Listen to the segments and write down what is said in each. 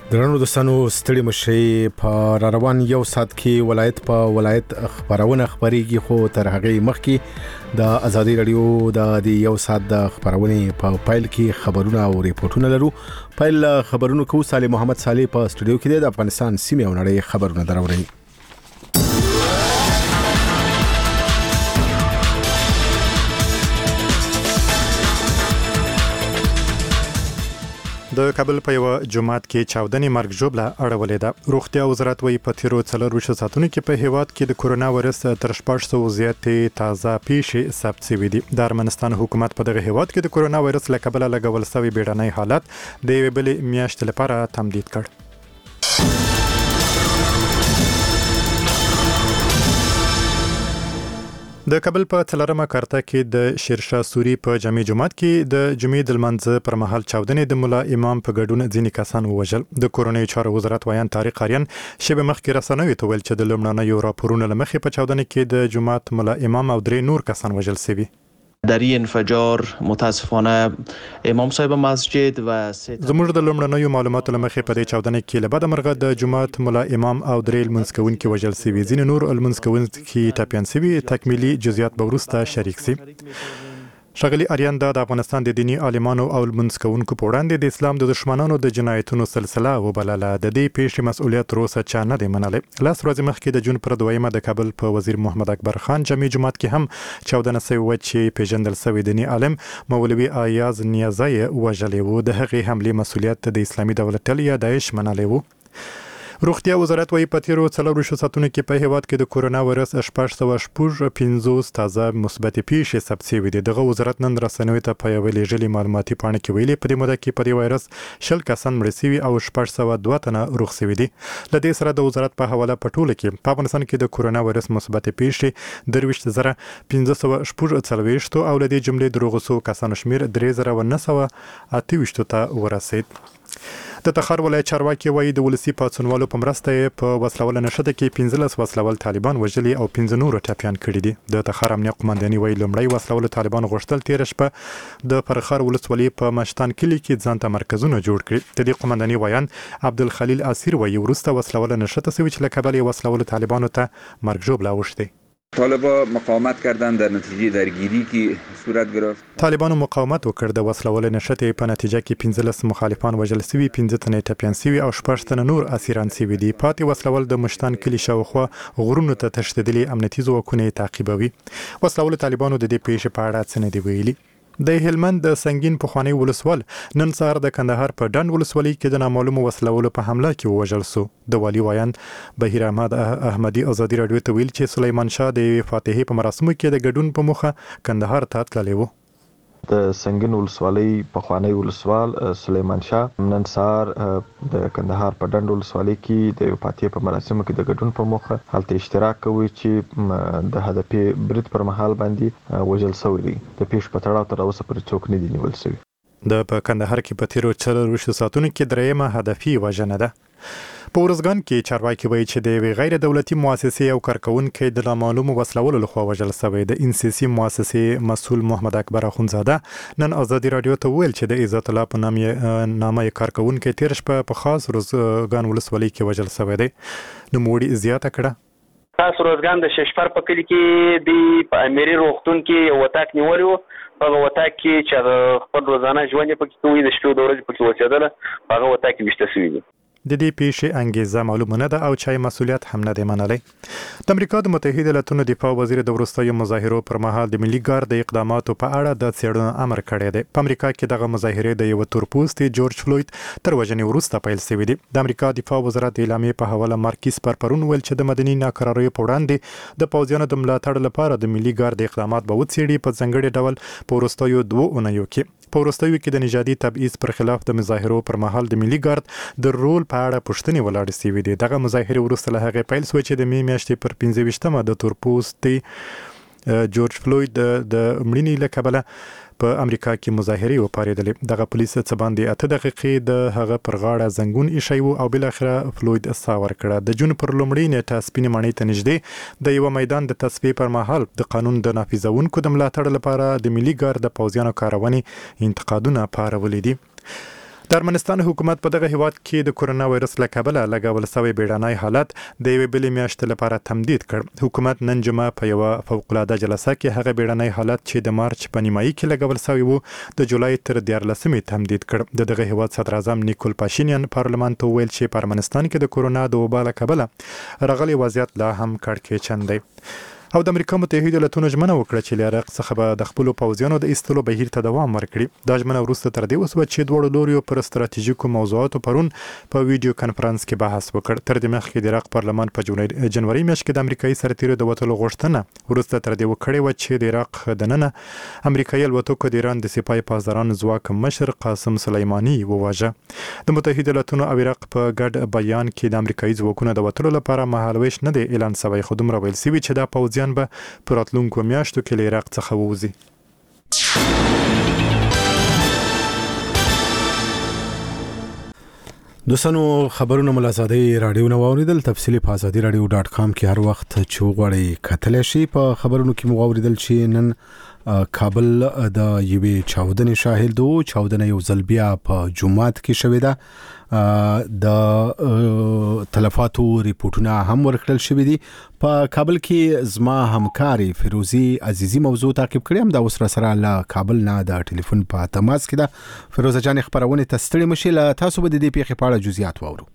درنو دوستانو ستړي مشي په روان یو سات کې ولایت په ولایت خبرونه خبريږي خو تر هغه مخکې د ازادي رادیو د یو سات د خبرونه په فایل کې خبرونه او ریپورتونه لرو. فایل خبرونه کو صالح محمد صالح په استودیو کې د افغانستان سیمه او نړۍ خبرونه دروري. د کابل په یو جماعت کې چاودنې مرګ ژوبله اړولې ده. روغتیا وزارت وایي په تیرو 4 ساعتونو کې په هیواد کې د کورونا وایرس تر 600 زیاتې تازه پیښې ثبت شوې دي. د ارمنستان حکومت په دغه هیواد کې د کورونا وایرس له کبله لګول شوی بیړنی حالت د یوې بلې میاشتې لپاره تمدید کړ. د کابل په څلورمه کارته کې د شیرشاه سوري په جامع جماعت کې د جمعې د لمانځه پر مهال چاودنې د مولا امام په ګډون ځینې کسان ووژل. د کوروني چارو وزارت وایي طارق اریان شبه مخکې رسنوي ته ویل چې د لومړنیو راپورونو لمخې په چاودنې کې د جماعت مولا امام او 3 نور کسان وژل شوي. در این انفجار متاسفانه امام صاحب مسجد و زموږ د لومړنیو معلوماتو لمخې په دې چاودنې کې له بده مرغه د جماعت مولا امام او 3 المنځ کوونکي وژل شوي. ځینې نور المنځ کوونکي ټپیان شوي. تکمیلي جزئیات به وروسته شریک شي. شغلی اریان د افغانستان د دینی عالمانو او المنځ کوونکو په وړاندې د اسلام د دشمنانو د جنایتونو سلسله وبلله. د دې پیښې مسؤلیت روسه چا نه دی منلی. لاس ورځې مخکې د جون پر 2 د کابل په وزیر محمد اکبر خان جامع جماعت کې هم چاودنه شوې وه چې پیژندل شوی دینی عالم مولوي ایاز نیازی وژلی و. د هغې حملې مسؤلیت د اسلامي دولت یا داعش منلی و. روغتیا وزارت وایي په تیرو 4 ساعتونو کې په هیواد کې د کورونا وایرس 650 تازه مثبت پیښې ثبت شوي دي. دغه وزارت نن رسنیو ته په یوې لیږلې معلوماتي پاڼه کې ویلي په دې موده کې په دې وایرس 10 کسان مړه شوي او 602 تنه روغ شوي دي. له دې سره د وزارت په حواله په ټوله کې په افغانستان کې د کورونا وایرس مثبت پیښې 23,540 او له دې جملې د روغ شوو کسانو شمیر 3,928 ته ورسید. د تخار ولایت چارواکي وایي د ولسی پاڅونوالو په مرسته په وسلوال نشته کې 15 وسلوال طالبان وژلي او 15 نور ټپیان کړي دي. د تخار امنیه قومنداني وایي لومړی وسلوال طالبان غوښتل تیر شپه د فرخار ولسوالۍ په مشتان کلی کې ځانته مرکزونه جوړ کړي. د دې قومنداني وایان عبدالخلیل اسیر وایي وروسته وسلوال نشته سوي چې له کبل وسلوال طالبانو ته مرګ ژوبله اوښتي. طالبان مقاومت کردند در نتیجه درگیری که صورت گرفت. طالبانو مقاومت وکړ. د وسلوال نشته په نتیجه کې 15 مخالفان وژل شوي، 15 تنه ټپیان شوي او 6 تنه نور اسیران شوي دي. پاتې وسلوال د مشتان کلی شاوخوا غرونو ته تښتېدلي امنیتي ځواکونه تعقیبوي. وسلوال طالبانو د دې پیښې په اړه څه نه دی ویلي. د هلمند د سنگین پخوانی ولسوال نن سهار د کندهار په ډنډ ولسوالۍ کې د نامعلومو وسلوالو په حمله کې ووژل شو. د والي وایان بهیر احمد احمدي ازادي رادیو ته ویل چې سلیمان شاه د فاتحې په مراسمو کې د ګډون په موخه کندهار ته تللی و. د سنگین ولسوالۍ پخوانی ولسوال سلیمان شاه نن سهار د کندهار په ډنډ ولسوالۍ کې د فاتحې په مراسمو کې د ګډون په موخه هلته اشتراک کوي چې د هدفي برید پر مهال باندې وژل شوی دی. د پیښې په تړاو تر اوسه پورې څوک نه دي نیول شوي. د په کندهار کې په تیرو 4 ساعتونو کې درېیمه هدفي وژنه ده. په ورځګان کې چارواکي وایي چې د غیر دولتي مؤسسې او کارکونکو د نامعلومو وسلوالو لخوا وژل شوی. د NCC مؤسسې مسؤل محمد اکبر اخونزاده نن ازادي رادیو ته ویل چې د عزت الله په نامه کارکونکو تیر شپه په خاص ورځګان ولسوالۍ کې وژل شوی دی. نوموړي زیاته کړه خاص ورځګان د ششپر په کلی کې د اميري روغتون کې وتاک نیولیو. هغه وتاک کې چې خپل روزانه ژوند پکې کوي د شپې د ورځې پکې وچېدل هغه وتاک وشته شوی دی. د دې پیښې انګیزه معلومه نه ده او چای مسؤلیت هم نه دی منلی. د امریکا د متحده ایالاتونو دفاع وزیر د وروستیو مظاهرو پر مهال د ملي ګارد د اقداماتو په اړه د څېړنو امر کړی دی. په امریکا کې دغه مظاهرې د یو تورپوستي جورج فلوید تر وژنې وروسته پیل شوي دي. د امریکا دفاع وزارت د اعلامیې په حواله مارکیس پرپرون ویل چې د مدني ناکراریو په وړاندې د پوځیانو د ملاتړ لپاره د ملي ګارد اقدامات به وڅېړي په ځانګړي ډول په وروستیو 2 اونیو کې. په وروستیو کې د نژادي تبعیض پر خلاف د مظاهرو پر مهال د ملي ګارد د رول په اړه پوښتنې ولاړې شوې دي. دغه مظاهرې وروسته له هغې پیل شوې چې د مې میاشتې پر 25مه د تورپوستي جورج فلوید د مړینې له کبله په امریکا کې مظاهرې وپارېدلې. دغه پولیس څه باندې 8 دقیقې د هغه پر غاړه زنګون ایښی و او بل اخره فلوید ساه ورکړه. د جون پر لومړۍ نیټه سپینې ماڼۍ ته نږدې د یو میدان د تصفیې پر مهال د قانون د نافذونکو د ملاتړ لپاره د ملي ګارد د پوځیانو کارونې انتقادونه پارولې دي. د ارمنستان حکومت په دغه هیواد کې د کورونا وایرس له کبله لګول شوی بیړنی حالت د یوې بلې میاشتې لپاره تمدید کړ. حکومت نن جمعه په یوه فوق‌العاده جلسه کې هغه بیړنی حالت چې د مارچ په نیمایي کې لګول شوی و د جولای تر 14مې تمدید کړ. د دغه هیواد صدر اعظم نیکول پاشینیان پارلمان ته ویل چې په ارمنستان کې د کورونا د وبا له کبله راغلی وضعیت لا هم کړکېچن دی. او د امریکا متحده ایالاتونو ژمنه وکړه چې له عراق څخه به د خپلو پوځیانو د ایستلو بهیر ته دوام ورکړي. دا ژمنه وروسته تر دې وسوه چې دواړو لوریو پر ستراتیژیکو موضوعاتو پرون په ویډیو کانفرنس کې بحث وکړ. تر دې مخکې د عراق پارلمان په جنوري میاشت کې د امریکایي سرتیرو د وتلو غوښتنه وروسته تر دې وکړې و چې د عراق دننه امریکایي الوتکو د ایران د سپاه پاسدارانو ځواک مشر قاسم سلیماني وواژه. د متحده ایالاتونو او عراق په ګډ بیان کې د امریکایي ځواکونو د وتلو لپاره مهالویش نه دی اعلان شوی، خو دومره ویل شوي چې دا پوځیان به راتلونکو میاشتو کې له عراق څخه ووځي. دوستانو خبرونه ملازادي رادیو نو اوریدل. تفصیلی په azadi.radio.com کې هر وخت چوغړی کتل شي. په خبرونو کې مو اوریدل چې نن کابل د یوې چاودنې شاهد وو. چاودنه یو ځل بیا په جمعات کې شوې ده. د تلفاتو ریپورتونه هم ورکړل شوې دي. په کابل کې زما همکاري فیروزی عزیزی موضوع تعقیب کړی هم دا اوس را سره له کابل نه د ټلیفون په تماس کې ده. فیروزه جان خبرونه تستړي مشي له تاسو به د دې پیښې په اړه جزئیات واورو.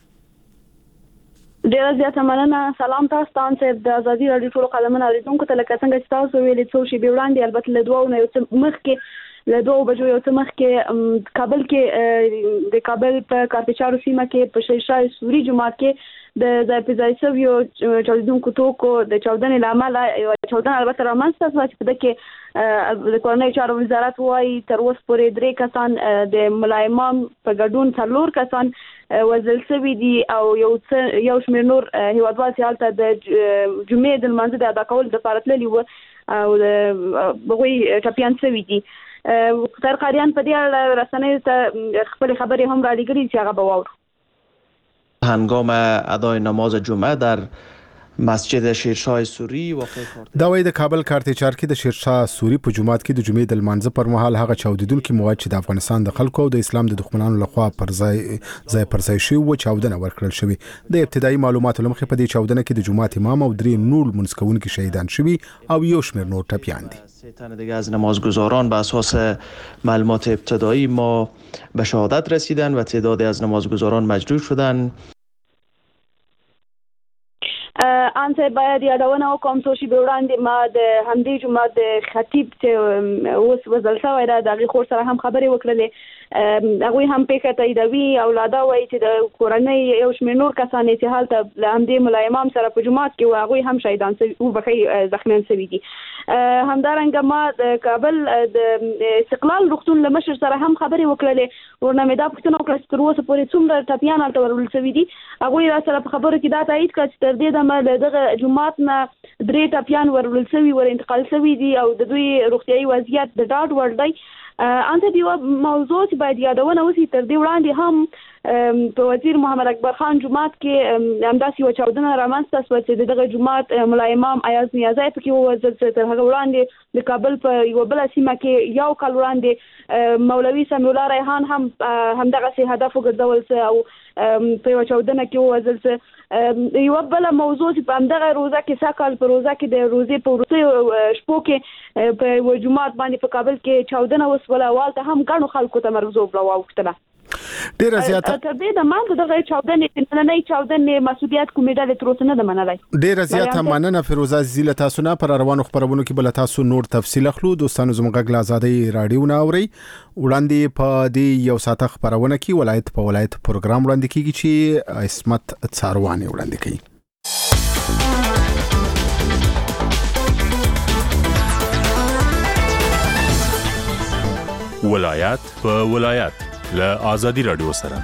ډیر زیات مننه. سلام تاسو ته د ازادي رادیو ټول قلمونه اوریدونکو ته. لکه څنګه چې تاسو ویلي څو شی وړاندې البته له دوه نه یو مخکې له 2 بجو یو څه مخکې کابل کې د کابل په کارپچارو سیمه کې په شیشای سوري جماعت کې د ځایپزایسو یو چاودونکو توکو د چاودنې لامل یو چاودنه البته رامنځته شوه چې په دغه د کورنۍ چارو وزارت وايي تر اوسه پورې 3 کسان د ملایمان په ګډون 4 کسان وزل شوي دي او یو شمېر نور هیوادوال چې هلته د جمعې د لمانځه د ادا کولو دپاره تللي وو او هغوی ټپیان شوي دي. سرکاریان په دې اړه رسنیو ته خپل خبرې هم را لېږلي چې هغه به واورو. هنگام ادای نماز جمعه در مسجد شیرشاه سوری واقع دا وایي د کابل کارتچار کې د شیرشاه سوری په جمعات کې د جمعې د لمانځه پر مهال هغه چاودیدونکو مواد چې د افغانستان د خلکو او د اسلام د دښمنانو لخوا پر ځای شوی و چاودنه ورکړل شوی. د ابتدایي معلوماتو لمخې په دې چاودنه کې د جمعات امام او 3 نور منځ کوونکي شهیدان شوی او یو شمېر نور ټپیان دي. 3 تن دیگه از نمازگزاران به اساس معلومات ابتدایی ما به شهادت رسیدن و تعدادی از نمازگزاران مجروح شدن. انته باید یادونه وکم څو شی وړاندې ما د همدې جمعه د خطیب ته اوس وزل شوی دا د خور سره هم خبرې وکړلې. هغوی هم پیښه تاییدوي او لادا وایي چې د کورنۍ یو شمېر نور کسان چې هلته له همدې ملا امام سره په جمعات کې وو هغوی هم شهیدان شوي او بخښئ زخمیان شوي دي. همدارنګه ما د کابل د استقلال روغتون له مشر سره هم خبرې وکړلې. ورنه مې دا پوښتنه وکړه چې تر اوسه پورې څومره ټپیان هلته ورول شوي دي. هغوی را سره په خبرو کې دا تایید کړه چې تر دې دمه له دغه جمعات نه 3 ټپیان ورول شوي ور انتقال شوي دي او د دوی روغتیايي وضعیت د ډاډ وړ دی. انته دی موضوع چې باید یادونه وشي تر دې وړاندې هم په وزیر محمد اکبر خان جمعات کې همداسې یوه چاودنه رامنځته شوه چې دغه جمعات ملا امام ایاز نیازی پکې ووژل شو. تر هغه وړاندې د کابل په یوه بله سیمه کې یو کال وړاندې مولوي سمیع الله ریحان هم همدغسې هدف وګرځول شو او په یوه چاودنه کې ووژل شو. یوه بله موضوع چې په همدغه روزه کې سږ په روزه کې د روزې په وروستیو شپو کې په یوه جومات باندې په کابل کې چاودنه وسوله او هلته هم ګڼو خلکو ته مرګ واوښتله. ډیره زیاته تر دې د مان دغه چاودنې نننۍ چاودنې مسؤلیت کومې ډلې تر اوسه نه ده منلی. ډیره زیاته مننه فیروزه عزیزي له تاسو نه. پر روانو خبرونو کې بل تاسو نور تفصیل اخلو. دوستانو زموږ غږ له ازادي رادیو نه اوري. وړاندې په دې یو ساعته خبرونه کې ولایت په ولایت پروګرام وړاندې کیږي چې اسمت څارواني وړاندې کوي. ولایت په ولایت له ازادي رادیو سره.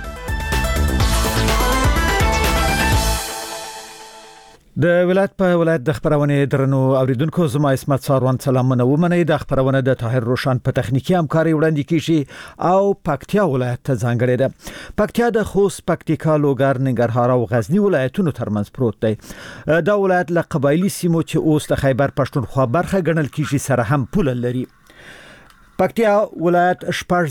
د ولایت په ولایت د خبرونه درنو اوریدونکو زما اسمت ساروان سلامونه ومنئ. د خبرونه د طاهر روشن په تخنیکی همکاري وړاندې کیږي او پکتیا ولایت ته ځانګړی ده. پکتیا د خوست، پکتیکا، لوګر، ننګرهار او غزنی ولایتونو ترمنځ پروت دی. دا ولایت له قبایلی سیمو چې اوس د خیبر پښتونخوا برخه ګڼل کیږي سره هم پوله لري. پکتیا ولایت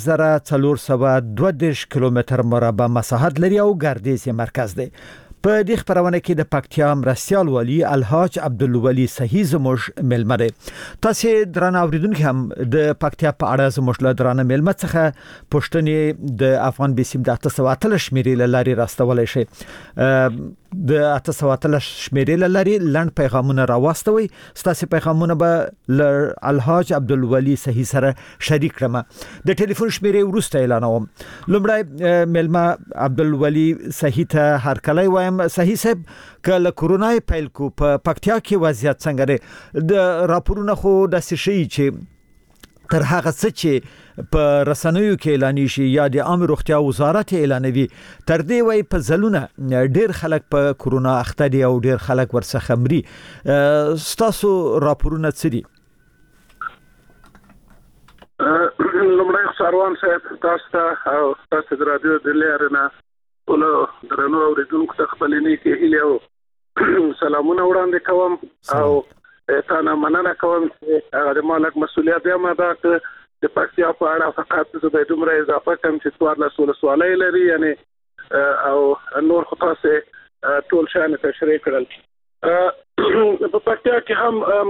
8422 کیلومتر مربع مساحت لري او ګردیز مرکز دی. په دې خبرونه کې د پکتیا مرستيال والی الحاج عبدالولی صحیح زموږ ملمه دی. تاسو درنه اوریدونکو هم د پکتیا په اړه زموږ له درنه ملمه څخه پښتنې د افغان بیسیم د 813 شمیرې لاري راستولای شي. د 813 شمیرې لاري لند پیغامونه راوستوي. ستاسو پیغامونه به الحاج عبدالولی صحیح سره شریک کړم. د ټلیفون شمیرې ورسته اعلانوم. لومړی ملمه عبدالولی صحیح ته هر کله وایم صحیح صاحب کله کورونا پیل کو په پکتیا کې وضعیت څنګه دی؟ د راپورونه خو د شي چې تر هغه څه چې په رسنیو کې اعلان شي یا د عام روغتیا وزارت اعلانوي تر دې وای په ځلونه ډیر خلک په کورونا اخته دي او ډیر خلک ورڅخه مري. ستاسو راپورونه څه دي؟ لومړی ساروان صاحب تاسو ته او تاسو د رادیو د لارنه ولو درنو اوریدونکو ته خپل نیکه هیله او سلامونه وړاندې کوم او تاسو مننه کوم چې هغه مالک مسولیت یې ما دا د پکتیا په اړه فقط د دومره اضافه کوم چې څوار سوالای لري یعنی او نور خو تاسو ټول شان تشریح کړل. په پکتیا کې هم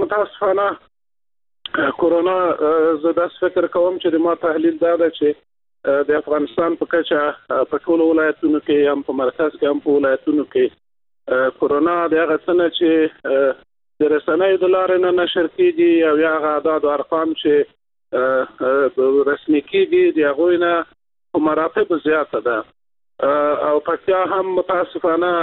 متاسفانه کورونا زده فکر کوم چې ما تحلیل دا ده چې د افغانستان په کچه په ټولو ولایتونو کې هم په مرکز کې هم په ولایتونو کې کورونا د هغه څه چې د رسنیو د لارې نه نشر کیږي او یا هغه اعداد او ارقام چې رسمي کیږي د هغوی نه په مراتب زیاته ده او پکتیا هم متاسفانه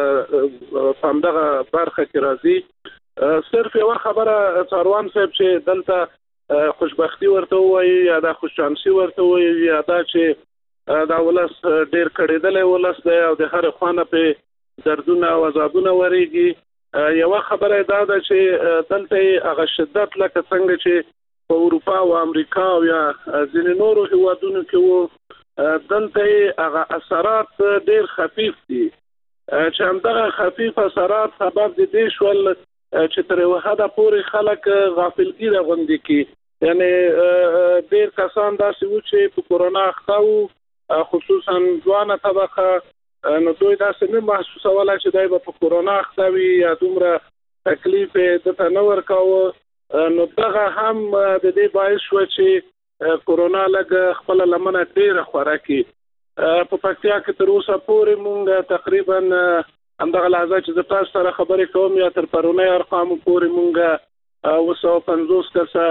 په همدغه برخه کې راځي. صرف یو خبره څاروان صاحب چې دلته خوشبختی ورته وایي یا دا خوششانسي ورته وایي یا دا چې دا ولس ډیر کړیدلې ولس دی او د هر خوانه په دردونه او عذابونه وريږي. یو خبره دا ده چې دلته هغه شدت لکه څنګه چې په اروپا او امریکا او یا ځینې نورو هیوادونو کې وو دلته هغه اثرات ډیر خفیف دي چې همدغه خفیف اثرات سبب دي شول چې تر یو حده پورې خلک غافلګي غوندي کی یعنی ډیر کسان داسې وو چې په کورونا اخته وو خصوصا ځوانه طبقه نو دوی داسې نه محسوسوله چې دوی په کورونا اخته وي یا دومره تکلیف دته نه ورکاوه نو دغه هم د دې باعث شو چې کورونا لږ خپل لمنه ډیره خوراکي. په پکتیا کې تر اوسه پورې مونږ تقریبا همدغه لحظه چې تاسو سره خبرې کوم یا تر پرونی ارقام پورې مونږ 250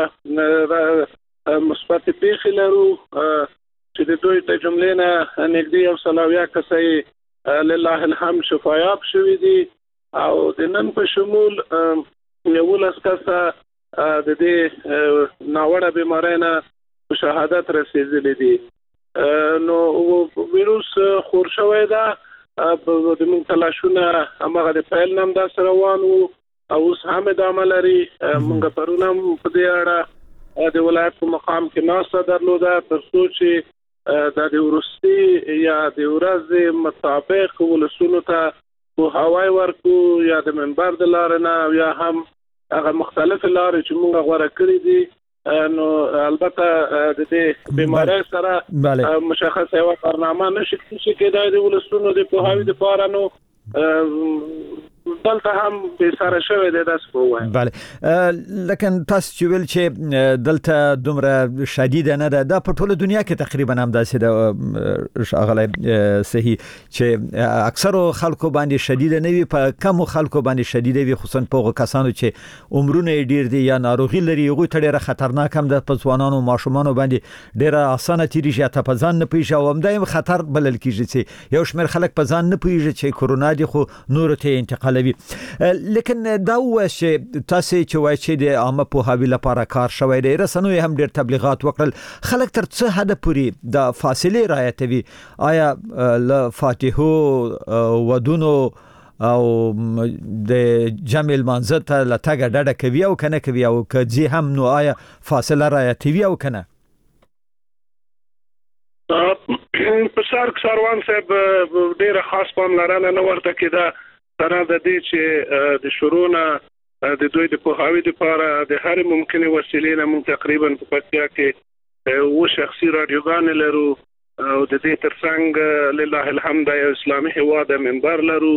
کسه مثبت پیښې لرو چې د دوی ته جملې نه نږدې 100 کسه لله الحمد شفایاب شوي دي او د نن په شمول 19 کسه د دې ناوړه بیماری نه شهادت رسېدلي دي. نو ویروس خور شوی ده د مونږ تلاشونه همغه د پیل نام دا سره روان وو او اوس هم ادامه لري. مونږ پرونه په دې اړه د ولایت په مقام کې ناسته درلوده تر څو چې د وروستي یا د ورځې مطابق ولسونو ته پوهاوی ورکو یا د منبر د لارې نه یا هم هغه مختلف لارې چې مونږ غوره کړې دي. نو البته د دې بیماری سره مشخصه یو برنامه نشي کېدای د ولسونو د پوهاوی لپاره نو دلته هم به سره شوی دی داس په وای. بله لکن تاسو چې ویل چې دلته دومره شدید نه ده دا په ټوله دنیا کې تقریبا هم داسې ده شاغله صحیح چې اکثر خلکو باندې شدید نه وي په کم خلکو باندې شدید وي خصوصا په کسانو چې عمرونه ډیر دي یا ناروغي لري هغه ته ډیره خطرناک هم ده په ځوانانو ماشومانو باندې ډیره اسانه تیریږي ته په ځان نه پیښه او هم دایم خطر بلل کیږي چې یو شمېر خلک په ځان نه پیږي چې کورونا دي خو نور ته انتقال لیکن دا وشه تاسو چې وایي چې د عامه پوهاوی لپاره کار شوی دی رسنوي هم ډېر تبلیغات وکړل خلک تر څه حد پورې د فاصله رعایتوي آیا ل فاتحو ودونو او د جمع المنزل ته لټګه ډډه کوي او کنه کوي او کجی هم نو آیا فاصله رعایتوي او کنه په ساروان صاحب ډېر خاص پاملرنه نه ورته کېده تر د دې چې د شروعونه د دوی د پوهاوی لپاره د هر ممکنه وسیلې نه موږ تقریبا په پکتیا کې و شخصي رادیوګان لرو او د دې ترڅنګ لله الحمد یو اسلامي هیواد منبر لرو.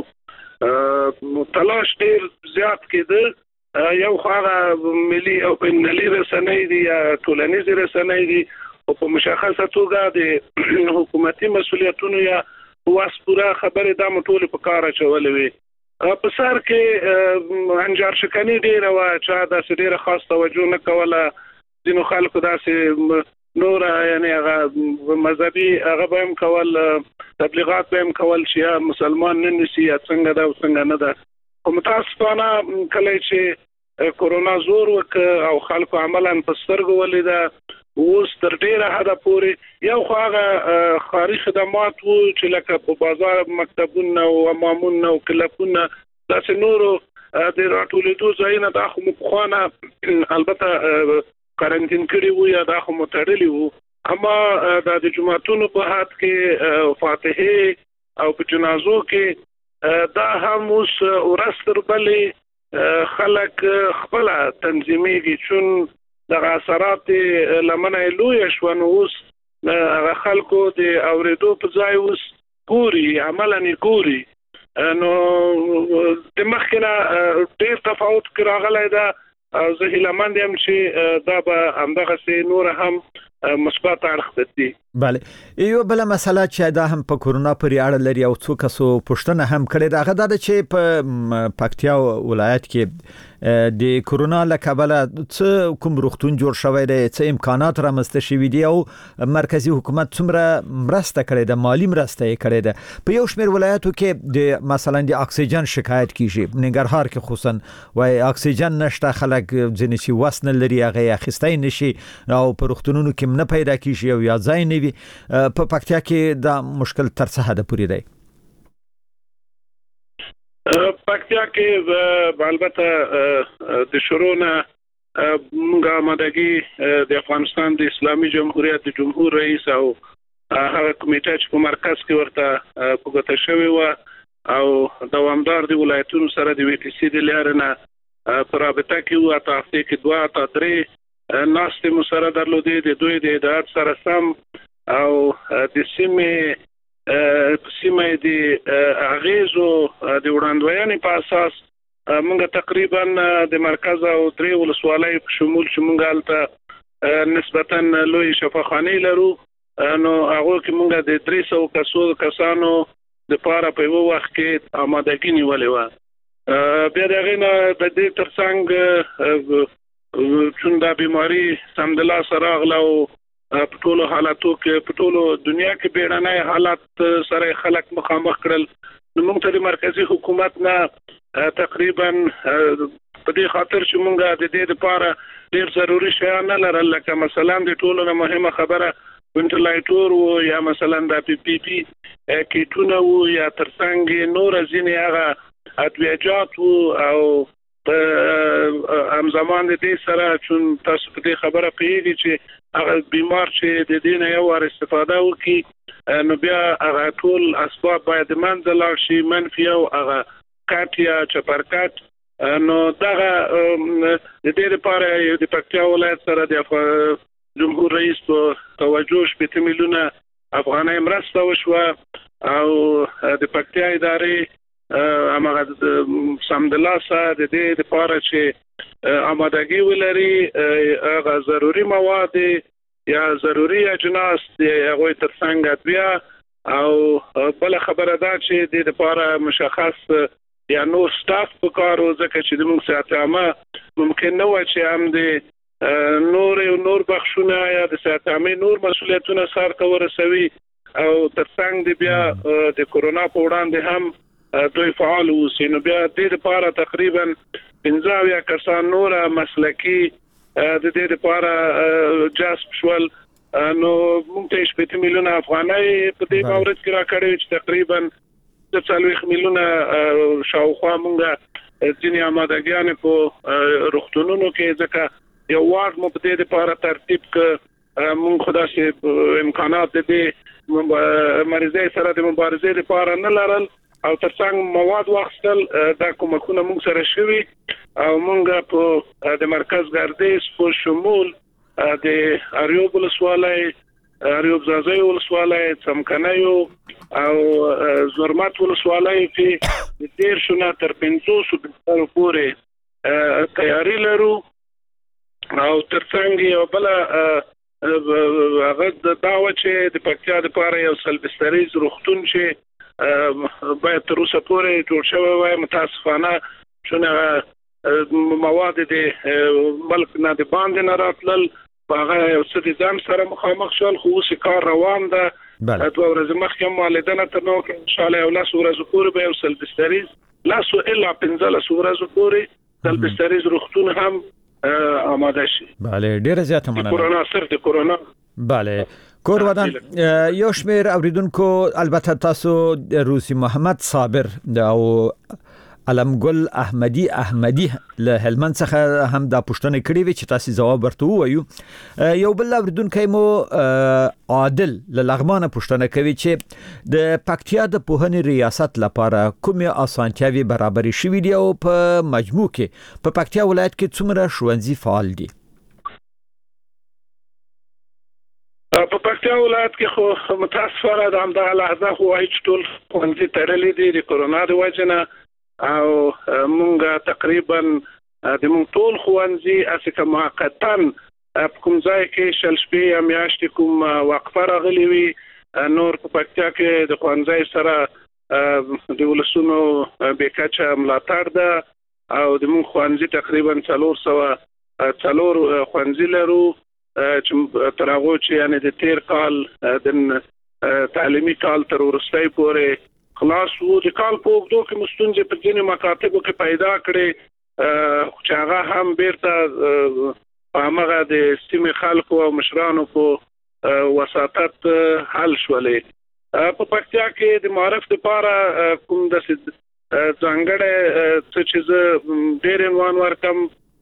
تلاش ډیر زیات کېده، یو خاغه ملي او بینالمللي رسنۍ دي یا ټولنیزې رسنۍ دي او په مشخصه توګه د حکومتي مسولیتونو یا واس پوره خبره د مټول په کار اچولې وي. په سر کې انجار شکنی ډیر او چې د ډیره خاص توجه نه کوله، ځینو خلکو داسې نور یعنی هغه مذهبي هغه به هم کول، تبلیغات به هم کول چې مسلمان نه نسی یا څنګه دا څنګه نه ده. خو متاسفانه کله چې کورونا زور وک او خلکو عملاً په سترګو ولیده، اوس تر ډیره حده پورې یو خو هغه خاري خدمات وو چې لکه په بازار، مکتبونه او امامونه او کلبونه داسې نورو د راټولېدو ځایونه دا خو مخوانه البته کارنټین کړي وو یا دا خو متړلي وو، اما د جمعتونو په حد کې فاتحه او په جنازو کې دا هم اوس ورستر بلې خلک خپل تنظیمېږي، چون د اثرات لمنه لوی شو. نو اوس هغه خلکو د اوریدو په ځای اوس ګوري، عملاً ګوري. نو د مخکنه ډېر تفاوت راغلی ده او زه هیلهمند یم چې دا به همدغسې نور هم مثبت اړخ دي. بله، یو بل مسله چې دا هم په کورونا پورې اړه لري او څو کسو پوښتنه هم کړې ده، هغه دا چې په پکتیا ولایت کې د کورونا له کبله څه کوم روغتون جوړ شوی دی، څه امکانات رامنځته شوي دي او مرکزی حکومت څومره مرسته کړې ده، مالی مرسته یې کړې ده. په یو شمېر ولایتو کې د مثلا د اکسیجن شکایت کیږي، ننګرهار کې خصوصا وای اکسیجن نشته، خلک ځینې چې وس نه لري هغه اخیستی نشي او په روغتونونو کې نه پیدا کیږي او یا ځای نه وي. په پکتیا کې دا مشکل تر څه حد پورې دی؟ پکتیا کې البته د شروع نه موږ آمادګي د افغانستان د اسلامي جمهوریت د جمهور رئیس او هغه کمیټه چې په مرکز کې ورته په ګوته شوې وه او دوامدار د ولایتونو سره د VTC د لارې نه په رابطه کې وو. اته هفتې کې 2 تا 3 ناستې مو سره درلودې د دوی د هدایت سره سم او د سیمه د اغیزو د وړاندوینې په اساس موږ تقریبا د مرکز او 3 ولسوالۍ په شمول چې موږ هلته نسبتا لوی شفاخانې لرو، نو هغه کې موږ د 300 کسانو د پاره په یو وخت کې آمادګي نیولې وه. بیا د هغې نه د دې ترڅنګ چون دا بیماری سمدلاسه راغله او په ټولو حالاتو کې په ټولو دنیا کې بیړنی حالات سره خلک مخامخ کړل، نو موږ ته د مرکزی حکومت نه تقریبا په دې خاطر چې موږ د دې لپاره ډېر ضروري شیان نه لرل، لکه مثلا د ټولو نه مهمه خبره وینټیلیټور وو یا مثلا د PPP کیټونه وو یا ترڅنګ نور ځینې هغه ادویجات وو او همزمان د دې سره چون تاسو په دې خبره پیږي چې هغه بیمار چې د دې نه یو ور استفاده وکړي، نو بیا هغه ټول اسباب باید منځ لاړ شي، منفي او هغه کاټ یا چپرکاټ. نو دغه د دې لپاره د پکتیا ولایت سره د جمهور رئیس په توجه 8 میلیونه افغانۍ مرسته وشوه او د پکتیا ادارې امغه سمدلاسه د دې لپاره چې آمادګي ولري هغه ضروري مواد یا ضروري اجناس د هغه ترڅنګ ادویه او بل خبره ده چې د لپاره مشخص یا نور سټاف په کار او ځکه چې د موږ ساعت عامه ممکن نه و چې هم د نور بخښونه یا د ساعت عامه نور مسولیتونه سره ورسوي او ترڅنګ د بیا د کورونا په وړاندې هم دوی فعال اوسي. نو بیا د دې لپاره تقریبا 15 کسان نور مسلکی د دې لپاره جذب شول، نو موږ ته 8 میلیونه افغانۍ په دې مورد کې راکړی چې تقریبا 40 میلیونه شاوخوا موږ ځینې آمادګیانې په روغتونونو کې ځکه یو وارد مو په دې لپاره ترتیب ک موږ خداسې امکانات د دې مریضۍ سره د مبارزې لپاره نه لرل او ترڅنګ مواد واخیستل. دا کومکونه موږ سره شوي او موږ په د مرکز ګردیز په شمول د اریوب ولسوالۍ اریوب زازای ولسوالۍ څمکنیو او زرمت ولسوالۍ کې د 13 تر 500 پورې تیاری لرو او ترڅنګ یو بل هغه د داوا چې د پکتیا لپاره یو سلبستریز روغتون چې باید تر اوسه پورې جوړ شوی وای متاسفانه چې مواد د ملک نه د باندې نه راتلل هغه یو څه د ځان سره مخامخ شول خو اوس کار روان ده دوه ورځې مخکې مالدنه تر نو کې ان شاء الله یو لاس ورځې پورې به یو سلبستریز لاس الا 15 ورځې پورې سلبستریز روغتون هم آماده شي. بله ډیره زیاته مننه. کرونا صرف د کرونا. بله کور ودان یو شمیر اوریدونکو البته تاسو روسی محمد صابر او علمګل احمدی له هلمند څخه هم دا پوښتنه کړې وی چې تاسو جواب ورته وایو. یو بل اوریدونکو مو عادل له لغمانه پوښتنه کوي چې د پکتیا د پوهنې ریاست لپاره کومه اسانتیاوي برابرې شوې دي او په مجموع کې په پکتیا ولایت کې څومره ښوونځي فعال دي؟ په پکتیا ولایت کې خو متاسفانه د همدغه لحظه خو هیڅ ټول ښوونځي تړلي دي د کرونا د وجې نه او مونږه تقریبا د مونږ ټول ښوونځي اساسا موقتا کوم ځای کې شل شپې یا میاشتې کوم وقفه راغلي وي نور په پکتیا کې د ښوونځي سره د ولسونو بیکچه ملاتړ ده او د مونږ ښوونځي تقریبا 400 ښوونځي لرو چې تر هغه چې یعنی د تیر کال د تعلیمي کال تر ورستۍ پورې خلاص وو. د کال په وګړو کې مستونځې په ځینې مکاتبو کې پیدا کړې چې هغه هم بیرته هغه د سیمې خلکو او مشرانو په وساطت حل شولې. په پکتیا کې د معرف لپاره کوم د ځانګړې څه چې ډېر عنوان ورکم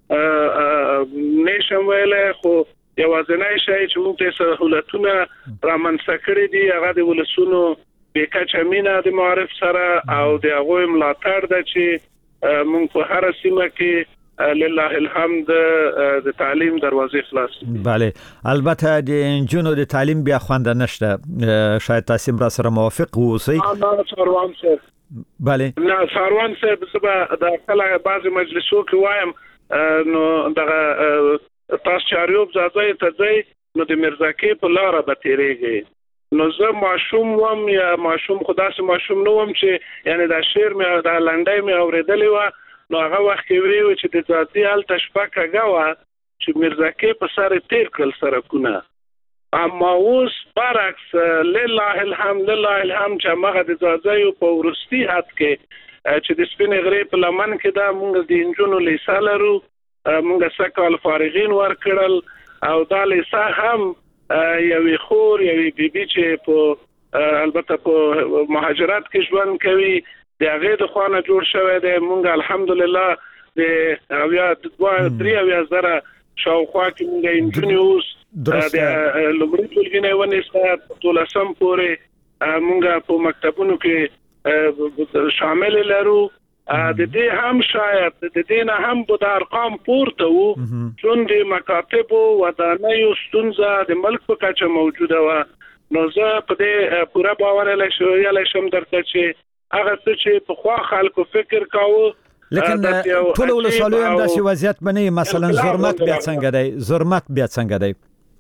نشم ویلې خو یوازینی شی چې موږ ته سہولتونه رامنځته کړي دي هغه د ولسونو بیکچه مینه د معرف سره او د هغه ملاتړ ده چې موږ په هر سیمه کې لله الحمد د تعلیم دروازې خلاص. بله البته د انجونو د تعلیم بیا خوند نشته شاید تاسو را سره موافق اوسئ. ساروان صاحب بله نه ساروان صاحب سبا د کله بعض مجلسو کې وایم نو دغه تاسو چاریوب زادای ته ځای نو د مرزاکې په لار به تیریږي نو زه ماشوم وم یا ماشوم خدا سه ماشوم نو وم چې یعنی دا شعر مې دا لنډای مې اوریدلې و نو هغه وخت کې ویل چې د ذاتی حال تشپکه غوا چې مرزاکې په سره تیر کړل سرکونه اما اوس برعکس لله الحمد چې هغه د ځای په ورستي حد کې چې د سپین غری په لمن کې دا مونږ د انجونو لیسا لرو مونږ سکهال فارغین ورکړل او دا لیسا هم یوې خور یوې بیبي چې په البته په مهاجرت کې ژوند کوي د هغه د خوانه جوړ شوی دی مونږ الحمدلله د اویا 2-3 زره شاوخوا کې مونږ انجونی اوس د لومړي ټولګي ونیسه تولسم پورې مونږ په مکتبونو کې شامل لرو د دې هم شاید د دې نه هم په ارقام پورته وو چې د مکاتب او ودانیو ستونزه د ملک په کچه موجوده و نو زه په دې پوره باور لشم درته چې هغه څه چې په خوا خلکو فکر کاوه لیکن ټول ولسوالۍ هم داسې وضعیت باندې مثلا زرمت بیا څنګه دی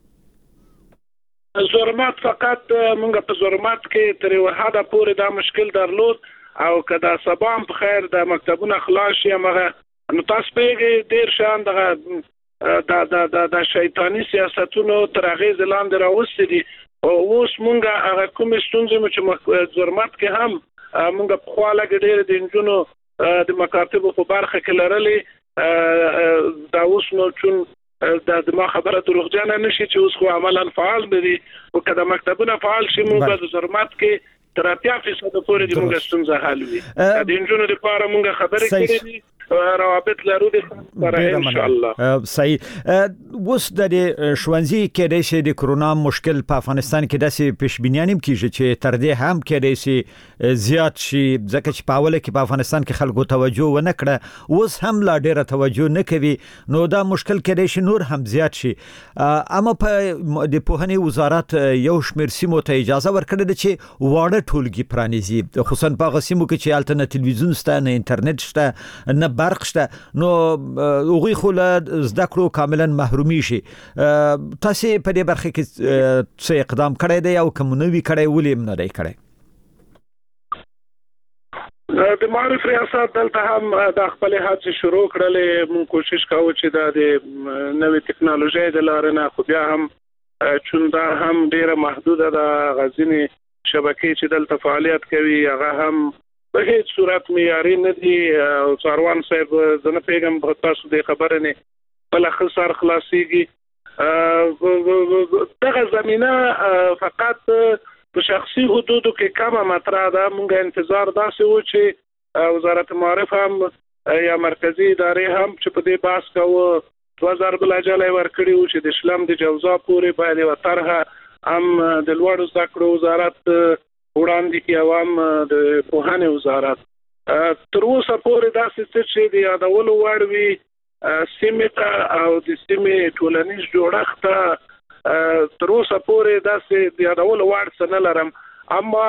زرمت فقط مونږ په زرمت کې تر یو حد پورې دا مشکل درلود او کدا سبام په خیر د مکتبونو خلاص شي مغه نو تاسو په ډیر شان د شیطانی سیاستونو تر غیز لاندې راوستي دي او اوس مونږه هغه کوم ستونزې چې زرمت کې هم مونږ په خواله ډیر د انجونو د مکاتب په برخه کې لرلې دا اوس نو چون د ما خبره دروغجنه نشي چې اوس خو عملاً فعال دي او کدا مکتبونه فعال شي مونږ د زرمت کې تر 80% پورې د موږ ستونزه حل وي د انجونو لپاره موږ خبرې کړې دي روابط لرو د سره ان شاء الله صحیح اوس د شوانزي کې د کرونا مشکل په افغانستان کې داسې پیشبینیانیم کیږي چې تر دې هم کې زیات شي ځکه چې په اوله کې په افغانستان کې خلکو توجه ونه کړه اوس هم لا ډیره توجه نه کوي نو دا مشکل کې نور هم زیات شي اما په د پوهنې وزارت یو شمېر سیمو ته اجازه ورکړه چې واړه ټولګي پرانیزي خصوصا په غسیمو کې چې الټرنیټ تلویزیون شته نه انټرنیټ شته نه برق شته نو هغوی خو له زده کړو کاملا محرومي شي تاسو په دې برخه کې څه اقدام کړی دی او کوم نوې کړی ولې نه دی کړی د معرف ریاست دلته هم د خپل هڅې شروع کړلې موږ کوشش کوو چې د نوې ټکنالوژي د لارې نه خو بیا هم چوندا هم ډیره محدوده د غزنی شبکې چې دلته فعالیت کوي هغه هم په هیڅ صورت معیاري نه دي او څاروان صاحب زنه پیغام په تاسو د خبره نه بل خسر خلاصيږي دغه زمينه فقط په شخصي حدودو کې کمه مطرح ده موږ انتظار داسې و چې وزارت معارف هم یا مرکزی ادارې هم چې په دې باس کوو 2000 بلاجاله ورکړي و چې د اسلام د جوزا پورې باندې وترها هم د لوړو زده کړو وزارت وړاندې کې عوام د پوهنې وزارت تر اوسه پورې داسې چې د یادولو وړ وي سیمه او د سیمه ټولنیز جوړښت تر اوسه پورې داسې د یادولو وړ څه نه لرم اما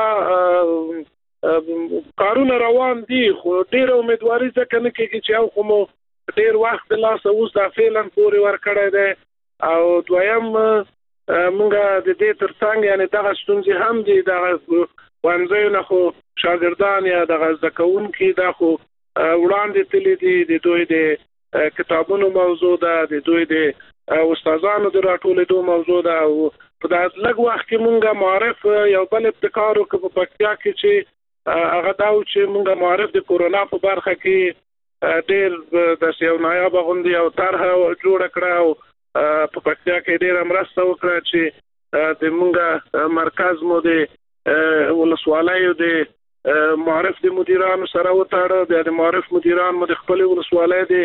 کارونه روان دي خو ډېر امیدواري ځکه نه کېږي چې یو خو ډېر وخت د لاسه اوس دا فعلا پورې ورکړی دی او دویم موږ د دې ترڅنګ یعنی دغه ستونزې هم دي دغه ښوونځیو نه خو شاګردان یا دغه زده کوونکي دا خو وړاندې تللي دي د دوی د کتابونو موضوع ده د دوی د استادانو د راټولېدو موضوع ده او په دا لږ وخت کې مونږه معرف یو بل ابتکار وکړو په پکتیا کې چې هغه دا و چې مونږه معرف د کورونا په برخه کې ډېر د یو نایابه غوندې یو طرحه جوړه کړه او په پکتیا کې ډېره مرسته وکړه چې د مونږه مرکز مو د ولسوالیو د معرف د مدیرانو سره وتاړه د معرف مدیران مو د خپل ولسوالۍ د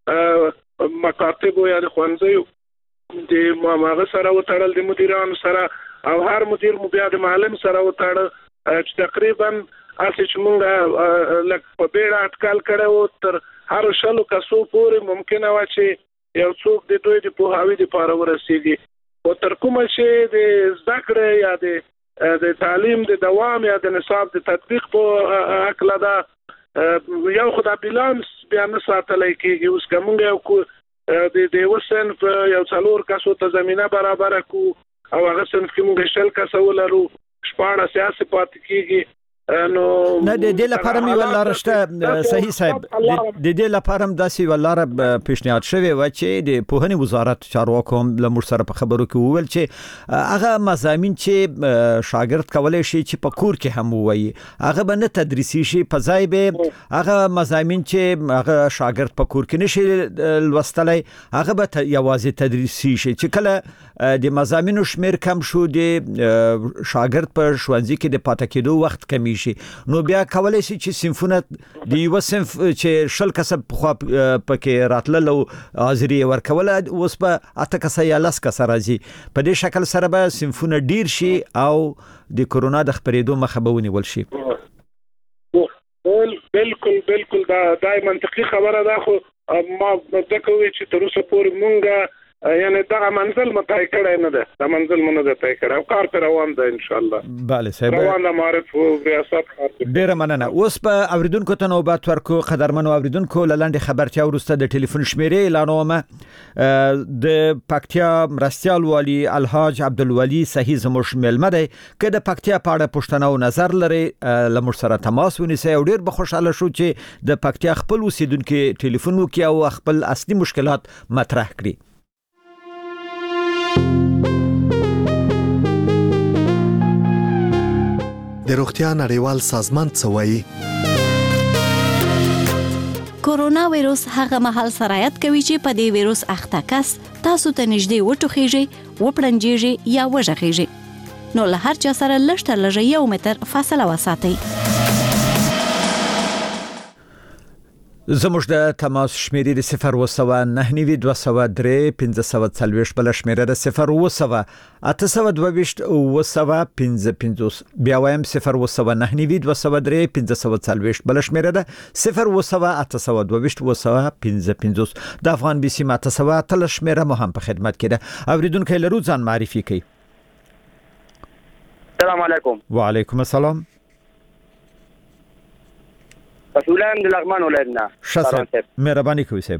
مکاتب یا د ښوونځیو د ماغه سره وتړل د مدیرانو سره او هر مدیر مو بیا د معلم سره وتړل چې تقریبا اسې چې موږ لکه په بیړه اټکل کړو تر هر شلو کسو پورې ممکنه و چې یو څوک د دوی د پوهاوی لپاره ورسیږي او تر کومه چې د زده کړې یا د تعلیم د دوام یا د نصاب د تطبیق په اکله دا یو خدای بیلانس بیا نه ساتلای کېږي اوس کومه یو د وسن یو څلور کسو ته زمينه برابر کو او هغه څنګه چې موږ شل کسو لرو شپاړه سیاسي پاتې کېږي نو نه د دې لپاره مې ولارشته صحیح صاحب د دې لپاره داسې ولاره پیشنهاد شوی و چې د پوهنې وزارت چارواکو هم له موږ سره په خبرو کې وویل چې هغه مضامین چې شاګرد کولای شي چې په کور کې هم وایي هغه به نه تدریسي شي په ځای به هغه مضامین چې هغه شاګرد په کور کې نشي لوستلای هغه به یوازې تدریسي شي چې کله د مضامینو شمیر کم شو د شاګرد په ښوونځي کې د پاتې کېدو وخت کمی شي نو بیا کولای شي چې صنفونه د یو صنف چې شل کسب پکې راتلل او حاضري ورکول اوس په اته کس یا لاس کس راځي په دې شکل سره به صنفونه ډیر شي او د کورونا د خپرېدو مخه به ونیول شي بالکل دا منطقي خبره ده خو ما ځکه وی چې تر اوسه پورې مونږه یعنی دا منزل متای کړه نه ده دا منزل مونږ نه تای کړه او کار پر روان ده ان شاء الله bale صاحب روان معرف او ریاست ډیر مننه اوس په اوریدونکو ته نوبت ورکو قدرمنو اوریدونکو لاندې خبرتیا ورسته د ټلیفون شمیرې اعلانومه د پکتیا مرستيال والی الحاج عبدالولی صحیح زموږ ملمه دی که د پکتیا په اړه پوښتنه او نظر لري لمر سره تماس ونیسي او ډیر به خوشاله شو چې د پکتیا خپل اوسیدونکو ټلیفون وکي او خپل اصلي مشکلات مطرح کړي د روغتیا نړیوال سازمان څه وایي کورونا وایروس هغه مهال سرایت کوي چې په دې وایروس اخته کس تاسو ته نږدې وټوخیږي وپړنجيږي یا وژغیږي نو له هر چا سره لږ تر لږه 1 متر فاصله وساتئ زموږ د تماس شمیرې د 0299203 بل شمیره د 0808225 بیا وایم 0299203 بل شمیره ده 0808225 د افغان بي سي ماته سوا تل شمیره مو هم په خدمت کې ده. اوریدونکو لرو ځان معرفي کړئ. السلام علیکم. وعلیکم السلام. مسئولان د لغمان ولایتنا شاسب مهرباني کوئ صاحب.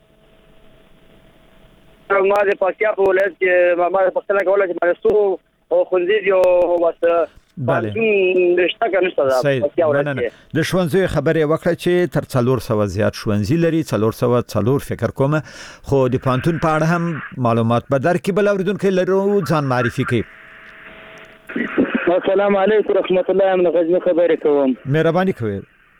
ما د پکتیا په ولایت کې ما پښتنه کوله چې مالستو او خنزیر یو واسه بله نشته کنه پکتیا ولایت د شونځي خبره وکړه چې تر 400 زیات شونځي لري 404 فکر کوم خو د پانتون په اړه هم معلومات به درکې بل اوریدونکو لرو ځان معرفي کړئ. السلام علیکم رحمت الله من غزنی خبرې کوم. مهرباني کوئ.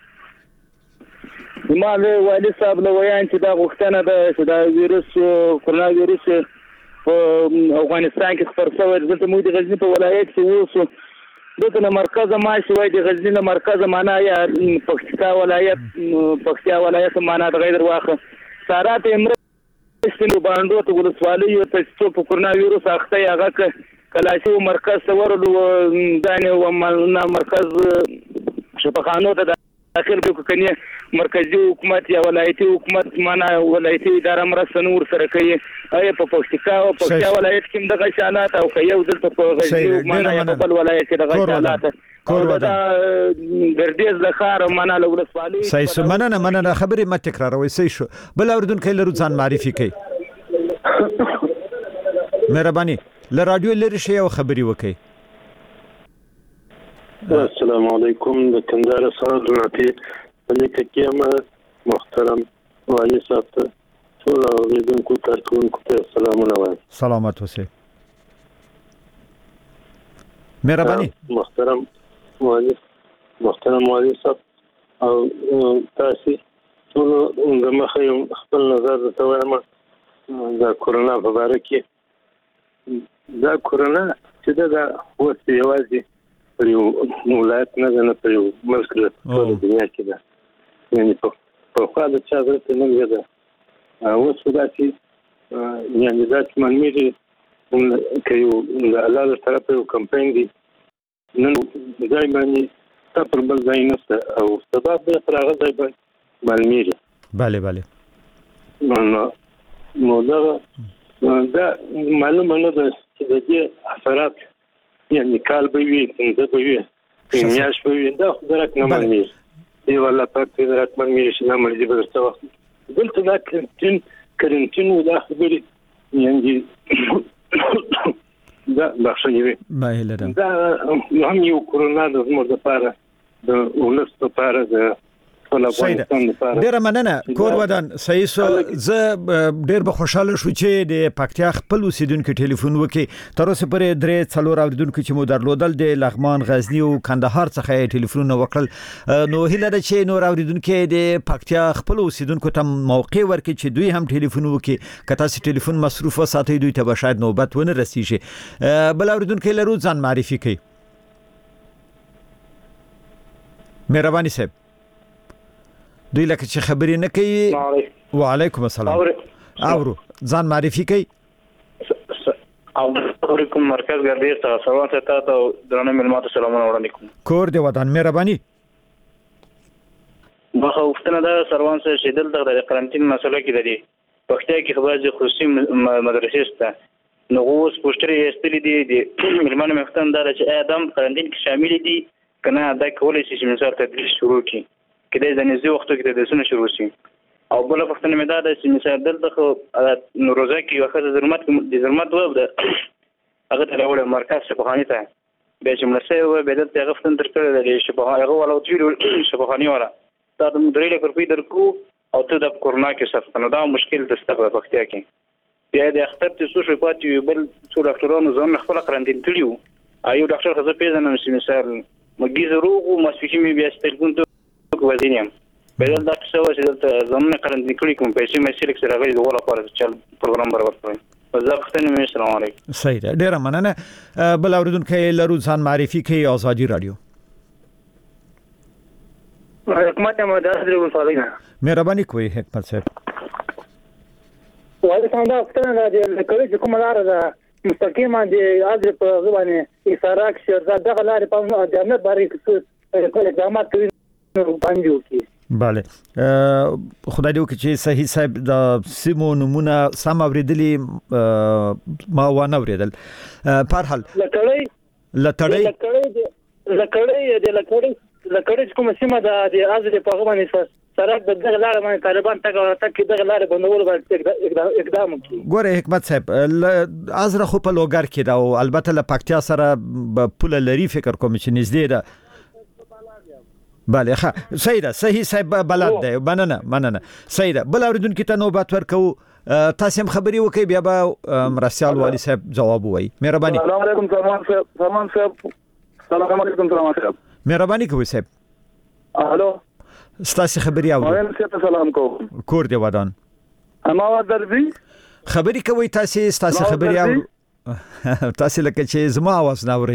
ما له والي صاحب له ویان چې دا غوښتنه ده چې دا ویروس کرونا ویروس په افغانستان کې خپور شوی دلته موږ د غزنی په ولایت کې ووسو دغه مرکز ما شوی د غزنی له مرکز معنا یا پکتیا ولایت معنا د غیر واخه سارات امر استلو باندې ته ولسوالۍ ته چې په کرونا ویروس اخته هغه کلاشي مرکز ورلو دانه و مرکز شفاخانو ته داخل به کني مرکزی حکومت یا ولایتي حکومت معنا ولایتي اداره مرسته نور سره کوي اي په پکتیا ولایت کې دغه شانات او یو دلته په غزنی معنا یا په بل ولایت کې دغه شانات کور ودا ګردیز د خار معنا له ولسوالۍ صحیح مننه خبرې ما تکراروي صحیح شو بل اوردونکو لرو ځان معرفي کوي. مهرباني له رادیو لري شي او خبري وکي. السلام علیکم د کندهار سره دوناتي لیکه کېما محترم والی صاحب ټول اوریدونکو کارکونکو ته سلامونه وایم. سلامت اوسئ. مهرباني محترم والی صاحب او تاسو ټول د مخه خپل نظر ته وایم د کورونا په اړه کې دا کورونا چې دا وڅ یوازې یو ولایت نه نه په یو ملک د دنیا کې ده یعنی په خوا د چا ورته نه ده اوس دا چې یعنی دا چې منځي کوي د الله طرف یو کمپاین دی نن ځای باندې تاسو بل ځای نه او سبب به تر هغه ځای باندې منځي bale نو دا معلومه نه ده چې د دې اثرات یعنی کال به وي څنګه به وي میاش به وي دا خو درک نه مانی دی ولا پاتې درک مانی چې نه مرزي به درته وخت دلته دا کرنټین ولا خبري یعنی دا بخښنه وي ما هلرم دا هم یو کورونا د زموږ لپاره د ولست لپاره د ډیر مننه کور ودان صحیح سو زه ډیر به خوشاله شو چې د پکتیا خپل اوسیدونکو ټلیفون وکي تر اوسه پرې درې څلور اوریدونکو چې مو درلودل د لغمان غزنی او کندهار څخه ټلیفون وکړل نو هیله ده چې نور اوریدونکو د پکتیا خپل اوسیدونکو ته موقع ورکړي چې دوی هم ټلیفون وکي کته چې ټلیفون مصروف وساتي دوی ته به شاید نوبت ونه رسیږي بل اوریدونکو لرو ځان معرفي کوي. مهرباني صاحب دوی لکه چې خبرې نه کوي. وعلیکم السلام اورو ځان معرفي کوي. علیکم مرکز ګردیر ته سلام ته درنه ملمات سلامونه وړاندې کوم. کور دی ودان مهرباني مخه وختنه دا سروان سره شیدل د قرنټین مسله کې دی پښتیا کې خبره خصوصي مدرسې سته نو اوس پوسټري استلې دي ملمانه مختن دا چې ادم قرنټین کې شامل دي کنه دا کولای شي چې مثال تدریس شروع کړي کله د نږدې وختو کې د درسونو شروع شي او بل پښتنه مې دا چې مثال دلته خو روزه کې وخت د ضرورت و ده هغه ته راوړل مرکز شفاخاني ته به چې ملسه و به دلته غفتن تر کړل د شفاخاني هغه ولا تیر شفاخاني ولا دا د مدري له کوپی درکو او ته د کورونا کې صفتنه دا مشکل د ستغه پښتیا کې بیا د اختر ته سوشل پاتې بل څو ډاکټرانو ځان خپل قرنټین کړیو ایو ډاکټر خزه پیژنم چې مثال مګي ضرورو مسفیکی می بیا ستلګون وزینیم بدل دا څه و چې دلته زمونه قرنټین کړی کوم پیسې مې سلیک سره غوړي دغه لپاره چې پروګرام برابر کړی وزاختنه مې سلام علیکم. صحیح ده ډیر مننه بل اوریدونکو لرو ځان معرفي کوي آزادي رادیو. حکمت احمد حضرت ولسوالۍ نه. مهرباني کوئ حکمت صاحب. والي صاحب دا فتنه د کړي چې کومه لار ده مستقیمه د حضرت په غوانه اسراک شرزاد دغه لارې په جامع باندې اقدامات کوي باندې وکړي. bale خدای دې وکړي چې صحیح صاحب د سیمو نمونه سم اوریدلی ما وانه اوریدل. په هر حال لکړی کومه سیمه د حضرت په غوانه سرک د دغه لار باندې طالبان تک دغه لار بندول باندې اقدام وکړي. ګوره حکمت صاحب ازره خو په لوګر کې دا او البته له پکتیا سره پوله لري فکر کوم چې نږدې ده. bale ښه صحیح صاحب بلد دی. مننه صحیح ده. بل اوریدونکو ته نوبت ورکو. تاسو هم خبري وکي بیا به مرسیال والی صاحب جواب وایي. مهرباني. السلام علیکم سلمان صاحب. السلام علیکم سلمان صاحب. مهرباني کوئ صاحب. الو ستاسو خبري اورو. سلام کوم. کور دی ودان. اما درځي خبري کوي تاسو خبري اورو. تاسو لکه چې زما आवाज نه اوري.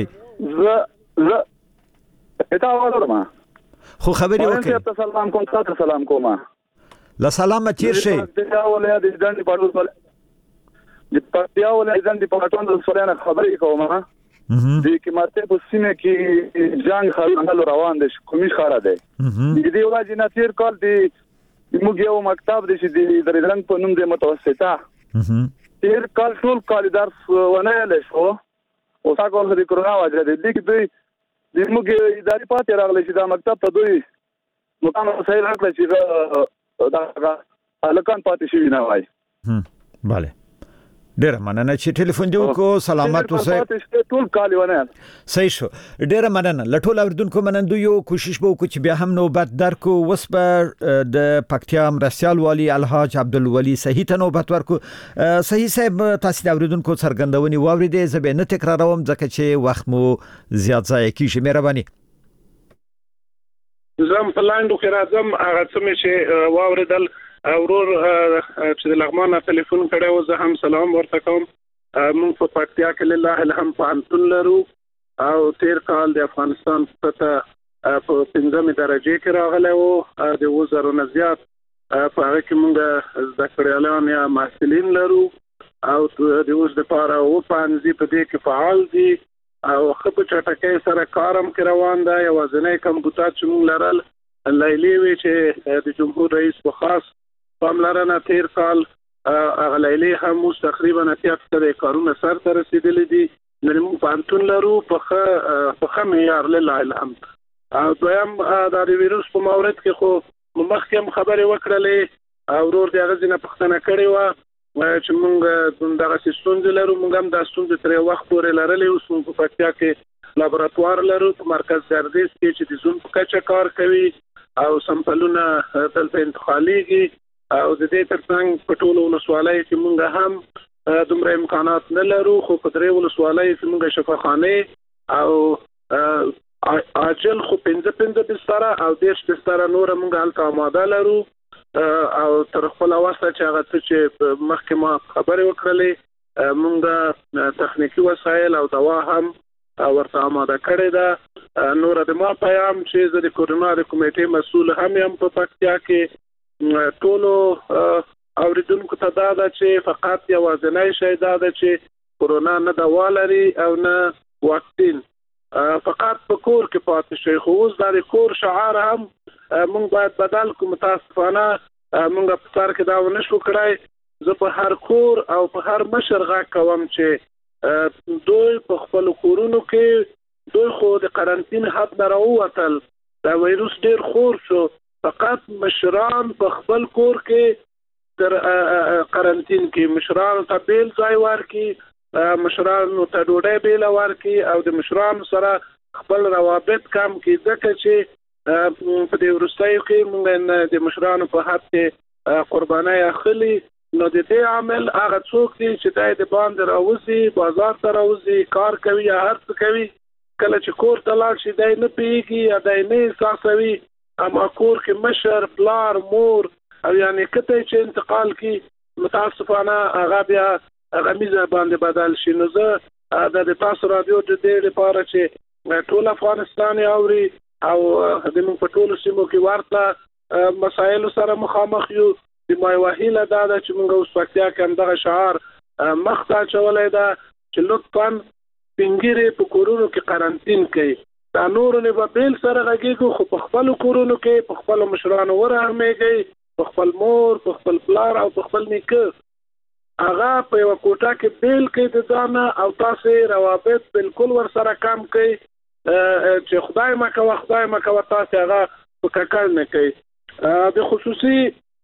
اته आवाज ورما. خو خبري وکي. سلام کوم. تاسو سلام کوم. لا سلام چیر شي. دا ولې د ځان په اړه د پاتیا ولې ځان په اړه د سولانه خبري کوم. د کمرته په سیمه کې جنگ خلل روان دي کومي خاره ده. دې ولاجی نه تیر کال دی موږ یو مکتب د شي د درنګ په نوم د متوسطه تیر کال ټول کال درس ونه لښو او څنګه د کرونا وجه دي د موږ اداري پاتې راغلی چې دا مکتب ته دوی مکان صحیح راکړي چې دا الکان پاتې شي نه وای. bale ډیره مننه چې ټلیفون دی وکړو. سلامات اوسئ. ټول کال ونه صحیح شو. ډیره مننه. لټول اوردونکو منندو یو کوشش به وکړو چې بیا هم نوبت درکو. وسپه د پکتیا مرسیال والی الحاج عبدالولی صحیح ته نوبت ورکو. صحیح صاحب تاسو د اوردونکو څرګندونې واوریدې. زه به نه تکراروم ځکه چې وخت مو زیات ضایع کیږي. مهرباني. زم په لاندو کې راځم هغه څه چې واوریدل اورور چې د لغمان ټلیفون کړو. زه هم سلام ورته کوم. مونږ په پکتیا کې لله الحمد پانتون لرو او تیر کال د افغانستان په 15 درجه کې راغلی وو. د 2000 نه زیات په هغه کې مونږ زده کړیالان یا محصلین لرو او د اوس د پاره او پانځي په دې کې فعال دي او خپل چټکۍ سره کارم کې روان دی. یوازینی کمپیوټر چې مونږ لرل لیلی وی چې د جمهور رئیس په خاص پاملرنه تیر کال هغه لیلی هم تقریبا 80% کارونه سر ته رسیدلي دي. نن موږ پانتون لرو په معیار لله الحمد. دویم د ویروس په مورد کې خو مخکې خبرې وکړلې او ورور د هغه ځینه پښتنه کړې و چې موږ دغه ستونزې لرو. موږ هم د ستونزې تر وخت پورې لرلې. اوس موږ په پکتیا کې لابراتوار لرو په مرکز ګردیز کې چې د زون په کچه کار کوي او سمپلونه دلته انتقالېږي او د دې ترڅنګ په ټولو ولسوالۍ کې موږ هم دومره امکانات نه لرو. خو په درې ولسوالۍ کې موږ شفاخانه او اجل خو 15 بستر او 10 بستر نور موږ هلته آماده لرو او تر خپل واسطه چې هغه چې مخکې ما خبرې وکړلې موږ تخنیکی وسایل او دوا هم ورته آماده کړې ده. نور د ما پیغام چې د کورونا د کمیټې مسؤل هم په پکتیا کې ټولو اوریدونکو ته دا ده چې فقط یوازینی شی دا ده چې کورونا نه دوا لري او نه واکسین. فقط په کور کې پاتې شي. خو اوس د کور شعار هم موږ باید بدل کوو. متاسفانه موږ په سر کې دا ونه شو کړای. زه په هر کور او په هر مشر غږ کوم چې دوی په خپل کورونو کې دوی خو د قرنطین حد نه راووتل. دا وایروس ډیر خور شو. فقط مشران په خپل کور کې تر قرنطین کې مشران ته بیل ځای ورکړي. مشران ته ډوډۍ بیل ورکړي او د مشران سره خپل روابط کم کړي. ځکه چې په دې وروستیو کې موږ د مشرانو په حق کې قرباني اخلي. نو د دې عامل هغه څوک دي چې د باندې راوځي بازار ته راوځي کار کوي یا هر څه کوي. کله چې کور ته لاړ شي دی نه پیږي یا دی نه احساسوي. اما کور کې مشر پلار مور او یعنی کته چې انتقال کی متاسفانه هغه بیا هغه میزه باندې بدل شي. نو زه د تاسو رادیو د دې لپاره چې ټول افغانستان اوري او د موږ په ټولو سیمو کې ورته مسایل سره مخامخ یو. د ما وهیله دا ده چې موږ اوس پکتیا کې هم دغه شعار مخ ته اچولی ده چې لطفا سپینګیرې په کورونو کې قرنطین کوي. دا نورو نه به بیل سره غږیږو خو په خپلو کورونو کې په خپلو مشرانو ورحمېږئ، په خپل مور، په خپل پلار او په خپل نیکه هغه په یوه کوټه کې بیل کوي د ځانه او تاسې روابط بالکل ورسره کم کوي چې خدای مه کوه تاسې هغه په ککړ نه کوي. د خصوصي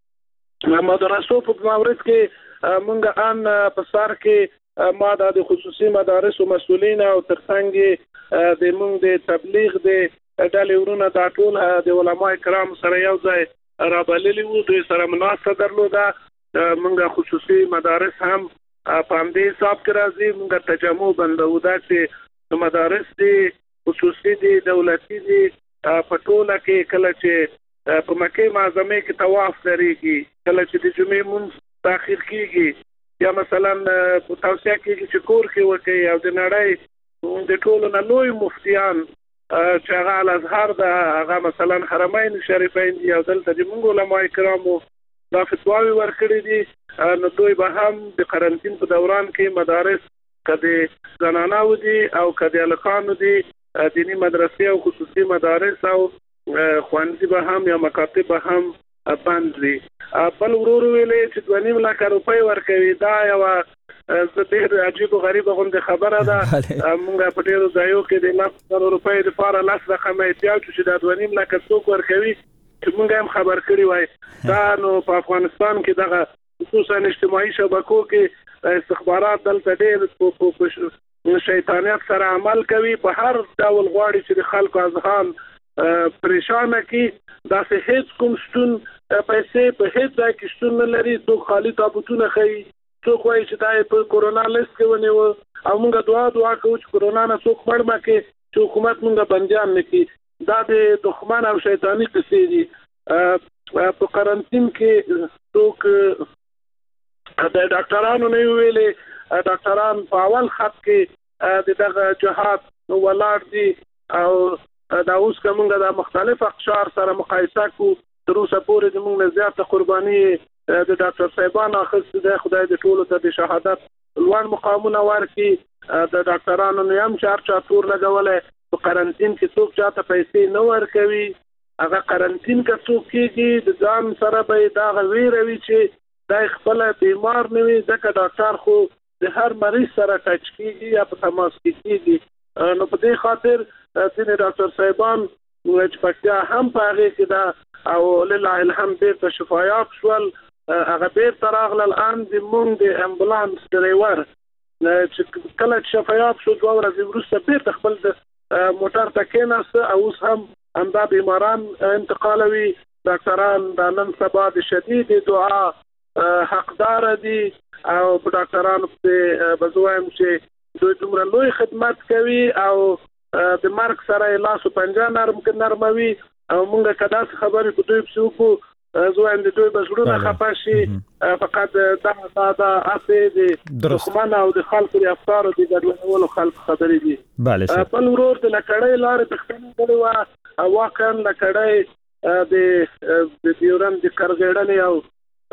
مدرسو په مورد کې مونږ ان په سر کې ما د خصوصي مدارسو مسؤلین او ترڅنګ د مونږ د تبلیغ د ډلې ورونه دا ټول د علما کرام سره یو ځای رابللي وو، دوی سره مناسبه درلوده. مونږ خصوصي مدارس هم په همدې حساب کې راځي. مونږ تجمع بندو دا چې مدارس دي خصوصي دي دولتي دي په ټوله کې کله چې په مکه معظمه کې طواف لريږي، کله چې د جمعې مونږ تاخير کیږي یا مثلا په توصیه کې چې کور کې وکړي او د نړۍ د ټولو نه لوی مفتیان چې هغه الازهر ده، هغه مثلا حرمین شریفین دي او دلته د موږ علما کرامو دا فتواوې ورکړي دي، نو دوی به هم د قرنطین په دوران کې مدارس که د زنانو دي او که د هلکانو دي دینی مدرسې او خصوصي مدارس او ښوونځي به هم یا مکاتب به هم بند وي. بل ورور ویلې چې 2.5 لک روپۍ ورکوي، دا یوه زه ډېر عجیب و غریبه غوندې خبره ده. مونږ په ډېرو ځایو کې د 100 روپۍ دپاره 10 رقمه احتیاج چې دا 2.5 لکه څوک ورکوي چې مونږ هم خبر کړي وای. دا نو په افغانستان کې دغه خصوصا اجتماعي شبکو کې استخبارات دلته ډېر شیطانیت سره عمل کوي، په هر ډول غواړي چې د خلکو اذهان پریشانه کی. داسې هیڅ کوم شتون پیسې په هیڅ ځای کې شتون نه لري. څوک خالي تابوتونه ښیي، څوک وایي چې دا په کورونا لیست کې ونیوه او موږ دعا کوو چې کورونا نه څوک مړ مه کړي چې حکومت موږ بندیان نه کړي. دا د دښمن او شیطاني قصې دي. په قرنطین کې څوک د ډاکټرانو نه ویلې، ډاکټران په اول خط کې د دغه جهاد ولاړ دي او دا اوس که موږ د مختلف اقشار سره مقایسه کوو تر اوسه پورې د موږ نه زیاته قرباني د ډاکټر صاحبان اخیستې ده. خدای دې ټولو ته د شهادت لوړ مقامونه ورکړي. د ډاکټرانو نه هم چې هر چا تور لګولی، په قرنطین کې څوک چاته پیسې نه ورکوي. هغه قرنطین که څوک کېږي د ځان سره به یې دغه ویره وي چې دی خپله بیمار نه وي، ځکه ډاکټر خو د هر مریض سره ټچ کېږي یا په تماس کې کېږي. نو په دې خاطر ځینې ډاکټر صاحبان چې پکتیا هم په هغې کې ده او لله الحمد بیرته شفایاب شول، هغه بیرته راغلل. ان د مونږ د امبولانس ډریور چې کله چې شفایاب شو 2 ورځې وروسته بیرته خپل د موټر ته کېناسته او اوس هم همدا بیماران انتقالوي. ډاکټران دا نن سبا د شدید دعا حقدار دي او په ډاکټرانو پسې به زه وایم چې دوی دومره لوی خدمت کوي او د مرګ سره یې لاس و پنجه نرموي او مونږ که داسې خبرې په دوی پسې وکړو زه وایم د دوی به زړونه خفه شي. فقط دا هسې د دښمن او د خلکو د افکارو د ګډوډولو خلکو خبرې دي. بل ورور د لکړۍ لارې پوښتنه کړې وه او واقعا لکړۍ د ډیورنډ د کرغېړنې او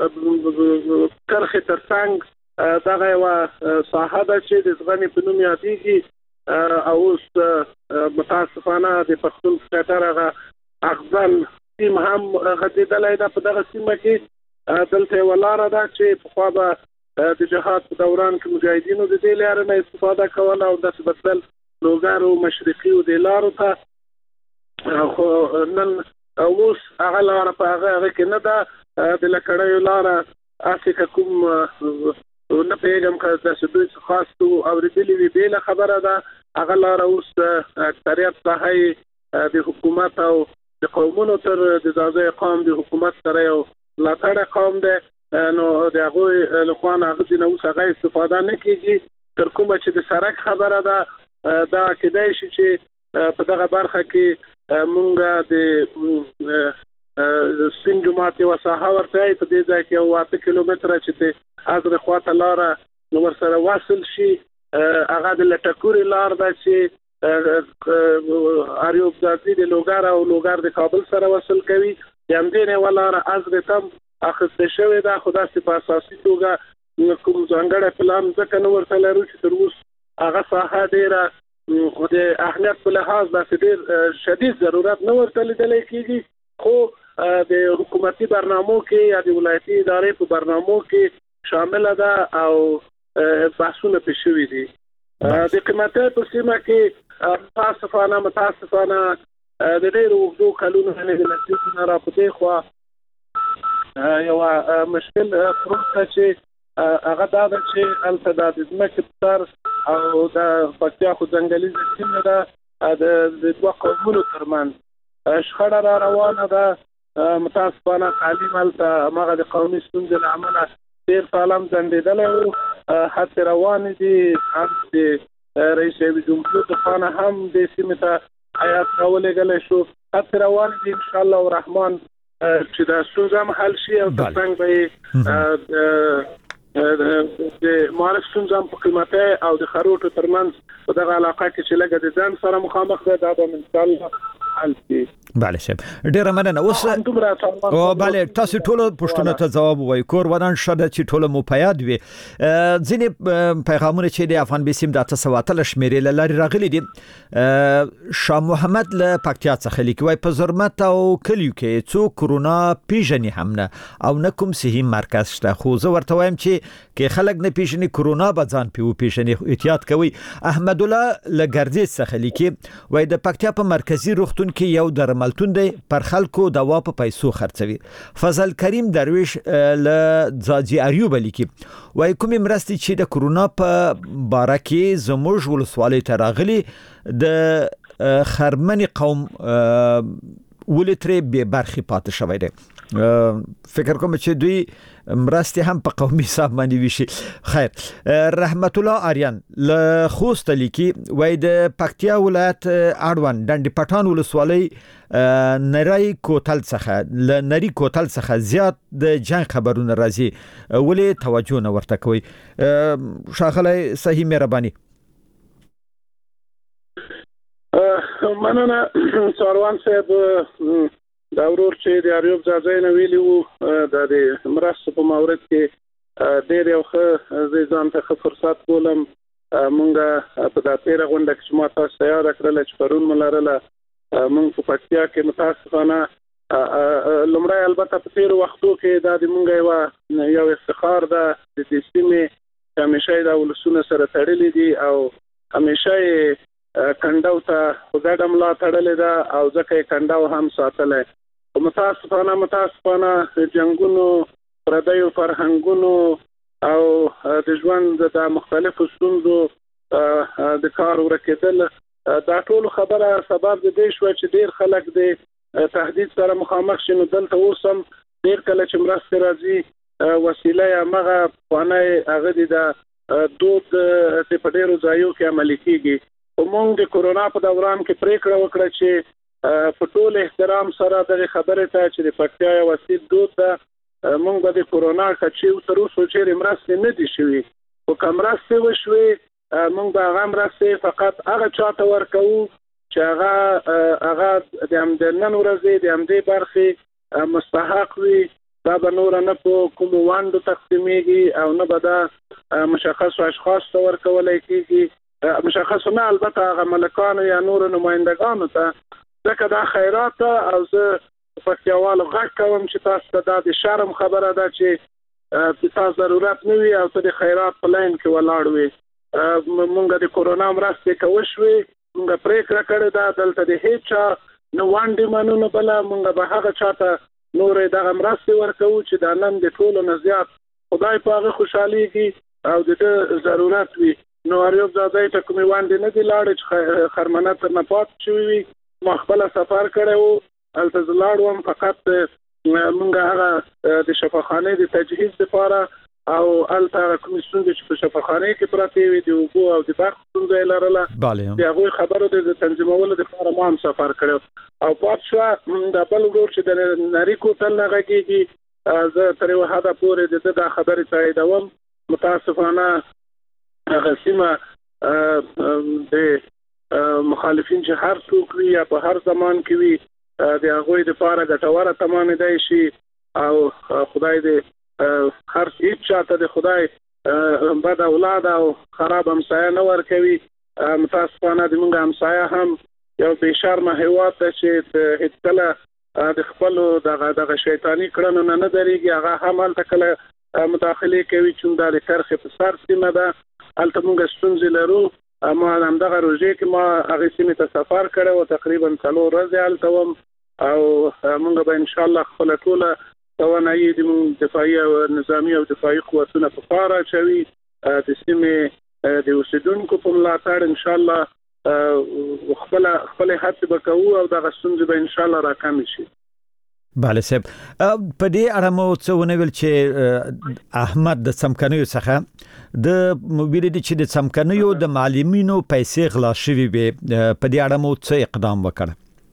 کرښې تر څنګ دغه یوه ساحه ده چې د زغنې په نوم یادېږي او اوس متاسفانه د پښتون سکټر هغه اغزن سیم هم غځېدلی ده په دغه سیمه کې. دلته یوه لاره ده چې پخوا به د جهاد په دوران کې مجاهدینو د دې لارې نه استفاده کوله او داسې به تلل لوګر او مشرقي و دې لارو ته. خو نن اوس هغه لاره په هغه کې نه ده. د لکړیو لاره هسې که کوم نه پوهېږم که داسې دوی څه خاص اورېدلي وي بېله خبره ده. هغه لاره اوس اکثریت ساحه یې د حکومت او د قومونو تر د ځاځی قوم د حکومت سره یو ملاتړی قوم دی، نو د هغوی لخوا نه هغه ځینې اوس هغه استفاده نه کېږي. تر کومه چې د سړک خبره ده دا کېدای شي چې په دغه برخه کې مونږ د سپین جومات یوه ساحه ورته په دې ځای کې یو 8 کیلومتره چې د ازرې خواته لاره نو ورسره وصل شي. هغه د لټکورې لار ده چې اریوب ځاځي د لوګار او لوګار د کابل سره وصل کوي یم دې نه ولاره از رتم اخسته شوی دا خدا سي په اساسي توګه کوم ځانګړی پلان ځکه نو ورته لرو چې تر اوسه هغه ساحه ډیره د اهمیت په لحاظ د ډیر شدید ضرورت نه ورته لیدل کېږي خو د حکومتي برنامو کې یا د ولایتي ادارې په برنامو کې شامل ده او بحثونه پېښ شوي دي د قیمتي په سیمه کې متاسفانه د ډېرو اوږدو کلونو نه د نسل نه راپدې خوا یو مشکل پروسه چې هغه دا ده چې هلته د ځمکې په سر او د پکتیا خو ځنګلیزه سیمه ده د دوه قومونو ترمنځ شخړه را روانه ده متاسفانه تعلیم هلته هماغه د قومي ستونزې له امله ډېر سالم ځنډېدلی وو هڅې روانې دي هم د رئیس جمهور د خوا نه هم دې سیمې ته هیات راولېږلی شو هڅې روانې دي انشاءالله الرحمن چې دا ستونزه هم حل شي او تر څنګ به د معرف ستونزه هم په قیمتي او د خروټو ترمنځ په دغه علاقه کې چې لږه د ځان سره مخامخ ده دا به انشاءالله حل شي. بله صاحب ډیره مننه. اوس او بله تاسو ټول پښتنو ته جواب وای کور ودان شته چې ټول مو پیاد وي ځینې پیغامونه چې د افغان بیسیم د 800 شمیرې لاري راغلي دي شاه محمد له پکتیا څخه لیکي وای په زرمت او کلیو کې څو کرونا پیژنې هم نه او نه کوم صحي مرکز شته خو زه ورته وایم چې کې خلک نه پیژنې کرونا به ځان پیو پیژنې احتیاط کوي. احمد الله لګرځي څخه لیکي وای د پکتیا په مرکزی روغتون کې یو درملتون دی پر خلکو دوا په پیسو خرڅوي. فضل کریم درویش ل ځاځي اریوب لیکي وای کومې مرستې چې د کرونا په باره کې زموږ ولسوالۍ ته راغلي د خرمنې قوم ولترې به برخي پاتې شوی دی. فکر کوم چې دوی مرستې هم په قومي حساب باندې وشي. خیر رحمت الله آریان له خوست لیکي وای د پکتیا ولایت اړوند ډنډ پټان ولسوالۍ نری کوتل څخه زیات د جنگ خبرونه راځي ولې توجه نه ورته کوي. شاغلی صحیح مهرباني. مننه ساروان صاحب دا ورور چې د اریوب ځاځي نه ویلی وو د مرستو په مورد کې ډېر یو ښه ځان ته فرصت بولم مونږه په دا تیره غونډه کې چې ما تاسو تیاره کړله چې پرون مو لرله مونږ په پکتیا کې متاسفانه لومړی البته په تیرو وختو کې دا د مونږ یو افتخار ده د دې سیمې چې همیشه دا ولسونه سره تړلي دي او همیشه یې کنډو ته په ګډه ملا تړلې ده او ځکه یې کنډو هم ساتلی. متاسفانه جنګونو پردیو فرهنګونو او د ژوند د مختلفو ستونزو د کار ورکېدل دا ټول خبره سبب د دې شو چې ډیر خلک د تهدید سره مخامخ شي. نو دلته اوسم ډیر کله چې مرستې راځي وسیله یې همغه پخوانی هغه د دود د په ډیرو ځایو کې عملي کېږي. موږ د کورونا په دوران کې پریکړه وکړه چې په ټول احترام سره دغه خبرې ته چې د پکتیا یو وسیل دود ده موږ به د کورونا کچې تر اوسه چیرې مرستې نه دي شوي خو که مرستې وشوې موږ به هغه مرستې فقط هغه چاته ورکوو چې هغه د نن ورځې د همدې برخې مستحق وي. دا به نور نه په کومو ونډو تقسیمیږي او نه به دا مشخصو اشخاص ته ورکولی کېږي مشخصو نه البته هغه ملکانو یا نورو نمایندګانو ته ځکه دا خیرات او زه پکتیاوالو غږ کوم چې تاسو ته دا د شرم خبره ده چې تاسو ضرورت نه وي او ته د خیرات په لاین کې ولاړ وي. مونږ د کورونا مرستې که وشوې مونږ پریکړه کړې ده دلته د هېڅ چا نه ونډې منو نه بله مونږ به هغه چاته نورې دغه مرستې ورکوو چې دا نن د ټولو نه زیات خدای په هغه خوشحالیږي او د ده ضرورت وي. نو اریوب ځاځي ته کومې ونډې نه دي لاړې چې خرمنه تر نه پاتې شوي وي. ما خپله سفر کړی وو هلته زه لاړ وم فقط مونږ هغه د شفاخانې د تجهیز لپاره او هلته هغه کومې ستونزې چې په شفاخانې کې پرتې وي د اوبو او د برق ستونزه یې لرله د هغوی خبرو د تنظیمولو لپاره ما هم سفر کړی او پات شوه د بل ورور چې د نري کوتل نه غږېږي زه تر یوه حده پورې د ده دا خبرې تاییدوم. متاسفانه هغه سیمه د مخالفین چې هر څوک وي یا په هر زمان کې وي د هغوی لپاره ګټوره تمامېدای شي او خدای دې هر هیڅ چاته د خدای بد اولاد او خراب همسایه نه ورکوي. متاسفانه د موږ همسایه هم یو بې شرمه هیواد ده چې هیڅ کله د خپلو دغه شیطاني کړنو نه درېږي. هغه هم هلته کله مداخلې کوي چې دا د کرښې په سر سیمه ده، هلته موږ ستونزې لرو. ما همدغه روژې کې ما هغې سیمې ته سفر کړی و، تقریبا 4 ورځې هلته وم او موږ به انشاءالله خپله ټوله توانایي د دفاعي او نظامي او دفاعي قوتونه په کار اچوي، د سیمې د اوسېدونکو په ملاتړ انشاءالله خپلې هڅې به کوو او دغه ستونزې به انشاءالله راکمې شي. بله صاحب، په دې اړه مو څه ونه ویل چې احمد د څمکنیو څخه د ویلي دي چې د څمکنیو د معلمینو پیسې غلا شوي وې، په دې اړه مو څه اقدام وکړ؟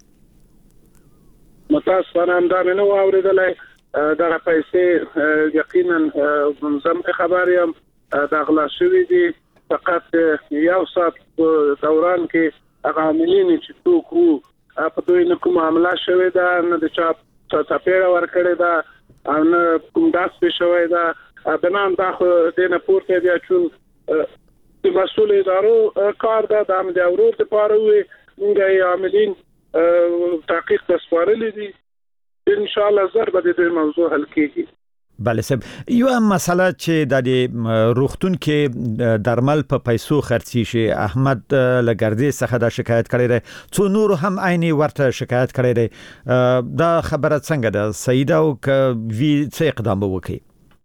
متاسفانه همدا مې نه و اورېدلی. دغه پیسې یقینا زه خبر یم دا غلا شوي دي. فقط یو ساعت په دوران کې هغه عاملین چې څوک وو په دوی نه کومه حمله شوې ده، نه د چا څپېړه ورکړې ده او نه کوم داس پې شوی ده. بنام دا خو دې نه پورته بیا چون د مسؤلو ادارو کار ده، دا هم د ورور دپاره وي. موږ یې عاملین تحقیق ته سپارلي دي، انشاءالله زر به د دوی موضوع حل کېږي. بله صاحب، یو مسله چې د روغتون کې درمل په پیسو خرڅي شي، احمد له ګردې څخه دا شکایت کړی دی، څو نور هم عیني ورته شکایت کړی دی. دا خبره څنګه ده؟ صحیح ده او که وي څه اقدام به وکړي؟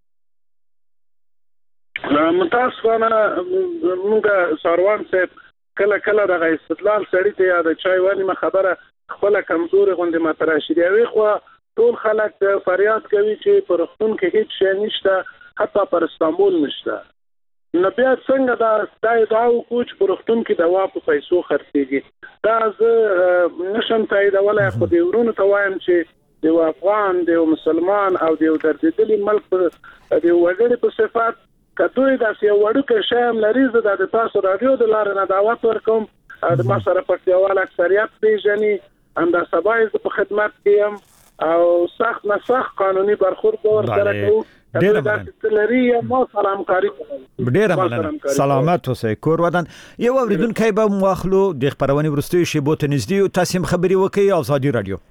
متاسفانه موږ ساروان صاحب کله دغه استدلال سړي ته یا د چای ونیمه خبره خپله کمزورې غوندې مطرح شي. د یوې خوا ټول خلک فریاد کوي چې په روغتون کې هیڅ شی نشته، حتی پر استانبول نشته. نو بیا څنګه دا ادعا وکړو چې په روغتون کې دوا په پیسو خرڅېږي؟ دا زه نشم تاییدولی، خو د ورونو ته وایم چې د یو افغان، د یو مسلمان او د یو دردېدلي ملک د یو وګړي په صفت که دوی داسې یو وړوکی شی هم لري، زه دا د تاسو راډیو د لارې نه دعوت ورکوم. د ما سره پکتیاوال اکثریت پیژني، همدا سبا یې زه په خدمت کې یم او سخت نه سخت قانوني برخورد به ورسره کوو. ډېره مننه. ما سره همکاري کوم. ډېره مننه. سلامت اوسئ. کور ودان. یو اورېدونکی به مو واخلو د خپرونې وروستیو شیبو ته نږدې یو، تاسې هم خبرې وکړئ. ازادي راډیو.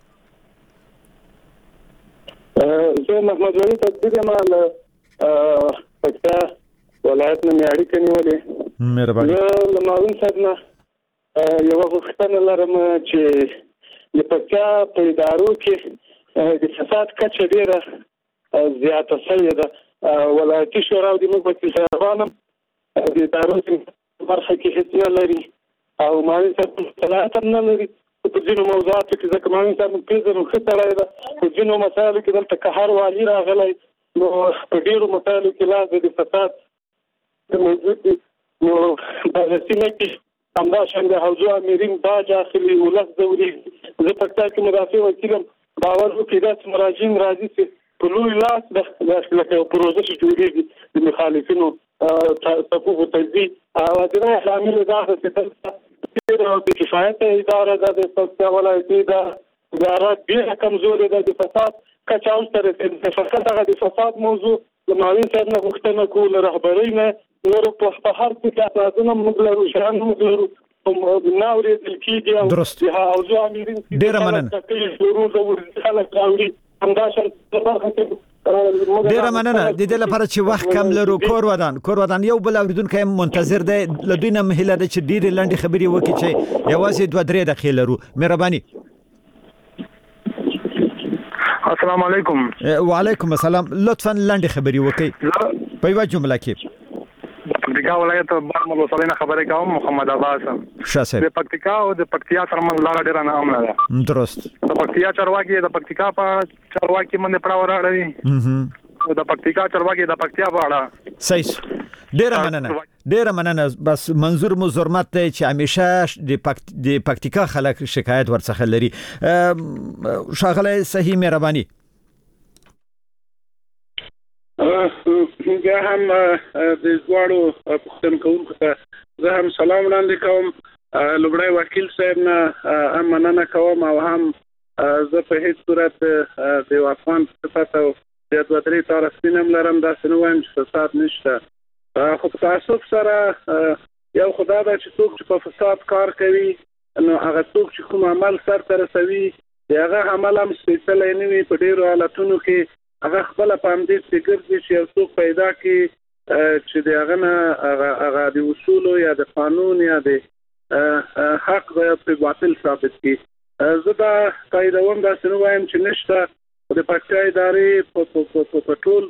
زه محمد ولي تدبیر یم له پکتیا ولایت نه مې اړیکه نیولې. مهرباني. زه له معاون صاحب نه یوه غوښتنه لرم چې د پکتیا په ادارو کې د فساد کچه ډېره زیاته شوې ده. ولایتي شورا د موږ وکیل صاحبان هم د ادارو برخه کې هېڅ نه لري او معاون صاحب صلاحیت هم نه لري په ځینو موضوعاتو کې. ځکه معاون صاحب موږ پېژنو، ښه سړی ده. په ځینو مسایلو کې دلته که هر والي راغلی نو په ډېرو مسایلو کې لاس د فساد موجود دي. نو دغه سیمه کې همداشان د حوزو امیرین باج اخلي، ولس ځورېږي. زه پکتیا کې مدافع وکیل یم. باور وکړئ داسې مراجعین راځي چې په لوی لاس لکه یو پروژه چې جوړېږي د مخالفینو صفوفو تجزیه او اداره لامل دا ده چې دلته ډېره بې کفایته اداره ده د پکتیا ولایتي اداره ډېره کمزورې ده. د فساد کچه اوس ته رسېدلې. فقط هغه د فساد موضوع د معاون صاحب نه غوښتنه کوو، له رهبرۍ نه نور په هر څه کې اساسونه موږ لرو، شیان موږ لرو، نه اورېدل کېږي او د حوزو امیرین ډېره مننه. خلک راوړي همداشان برخه کې. ډېره مننه. د دې لپاره چې وخت کم لرو، کور ودان یو بل اورېدونکی هم منتظر دی. له دوی نه هم هیله ده چې ډېرې لنډې خبرې وکړي چې یوازې 2-3 دقیقې لرو. مهرباني. السلام علیکم. وعلیکم السلام. لطفا لنډې خبرې وکړئ په یوه جمله کې. د پکتیکا ولایت بارمل وسلې نه خبرې کوم. محمد عباس. ښه صاحب. د پکتیکا او د پکتیا ترمنځ لاره ډېره ناامنه ده. درست. د پکتیا چارواکي د پکتیکا په چارواکي باندې پړاو راړي او د پکتیکا چارواکي د پکتیا په اړه. صحیح. ډېره مننه. بس منظور مو زرمت دی چې همیشه د پکتیکا خلک شکایت ورڅخه لري. ښاغلی صحیح، مهرباني. بیا هم د دواړو پوښتنه کوونکو ته زه هم سلام وړاندې کوم. لومړی وکیل صاحب نه مننه کوم او هم زه په هیڅ صورت د افغان صفت او د دوه درې تاره سپینم لرم داسې نه وایم چې فساد نشته خو په تاسف سره یو خدا ده چې څوک چې په فساد کار کوي نو هغه څوک چې کوم عمل سرته رسوي د هغه عمل هم سپېڅلی نه وي په ډېرو حالتونو کې هغه خپله په همدې پسې ګرځي چې یو څوک پیدا کړي چې د هغه نه هغه د اصولو یا د قانون یا د حق په باطل ثابت کړي زه دا تاییدوم داسې نه وایم چې نشته د پکتیا ادارې په ټول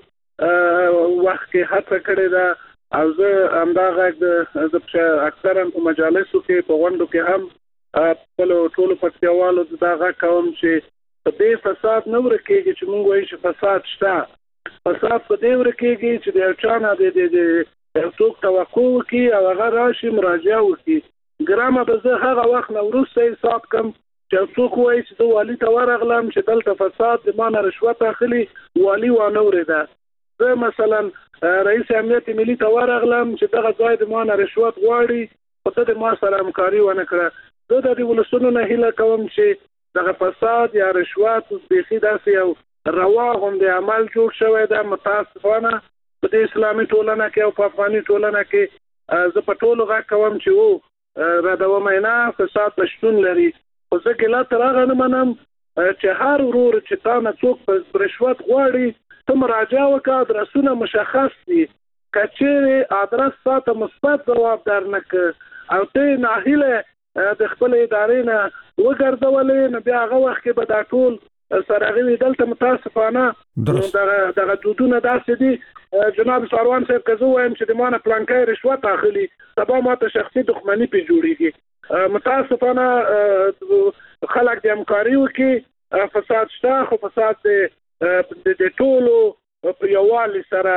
وخت کې هڅه کړې ده او زه همدا غږ د اکثرا په مجالسو کې په غونډو کې هم خپلو ټولو پکتیاوالو دا غږ کوم چې په دې فساد نه ورکېږي چې موږ وایو چې فساد شته فساد په دې ورکېږي چې د یو چا نه د یو څوک توقع وکړي او هغه راشي مراجعه وکړي ګرامه به زه هغه وخت نه وروسته حساب کړم چې یو څوک وایي چې زه والي ته ورغلم چې دلته فساد د ما نه رشوت اخلي والي وانه اورېده زه مثلا رئیس امنیت ملي ته ورغلم چې دغه ځای د ما نه رشوت غواړي خو ته د ما سره همکاري ونه کړه زه د دې ولسونو نه هیله کوم چې دغه فساد یا رشوت بیخي داسې یو روا غوندې عمل جوړ شوی ده متاسفانه په دې اسلامي ټولنه کې او په افغاني ټولنه کې زه په ټولو غږ کوم چې ردومه نه فساد په شتون لري خو زه ګیله تر هغه نه منم چې هر ورور چې تا نه څوک په رشوت غواړي ته مراجعه وکړه ادرسونه مشخص دي که چیرې ادرس ساته مثبت ځواب درنه کړ او ته ناهیله د خپل ادارې نه وګرځولې نو بیا هغه وخت کې به دا ټول سره غوي دلته متاسفانه دغه دودونه داسې دي جناب ساروان صاحب که زه وایم چې د ما نه پلانکی رشوت اخلي سبا ماته شخصي دښمني پې جوړېږي متاسفانه خلک د همکاري وکړي فساد شته خو فساد د ټولو په یووالي سره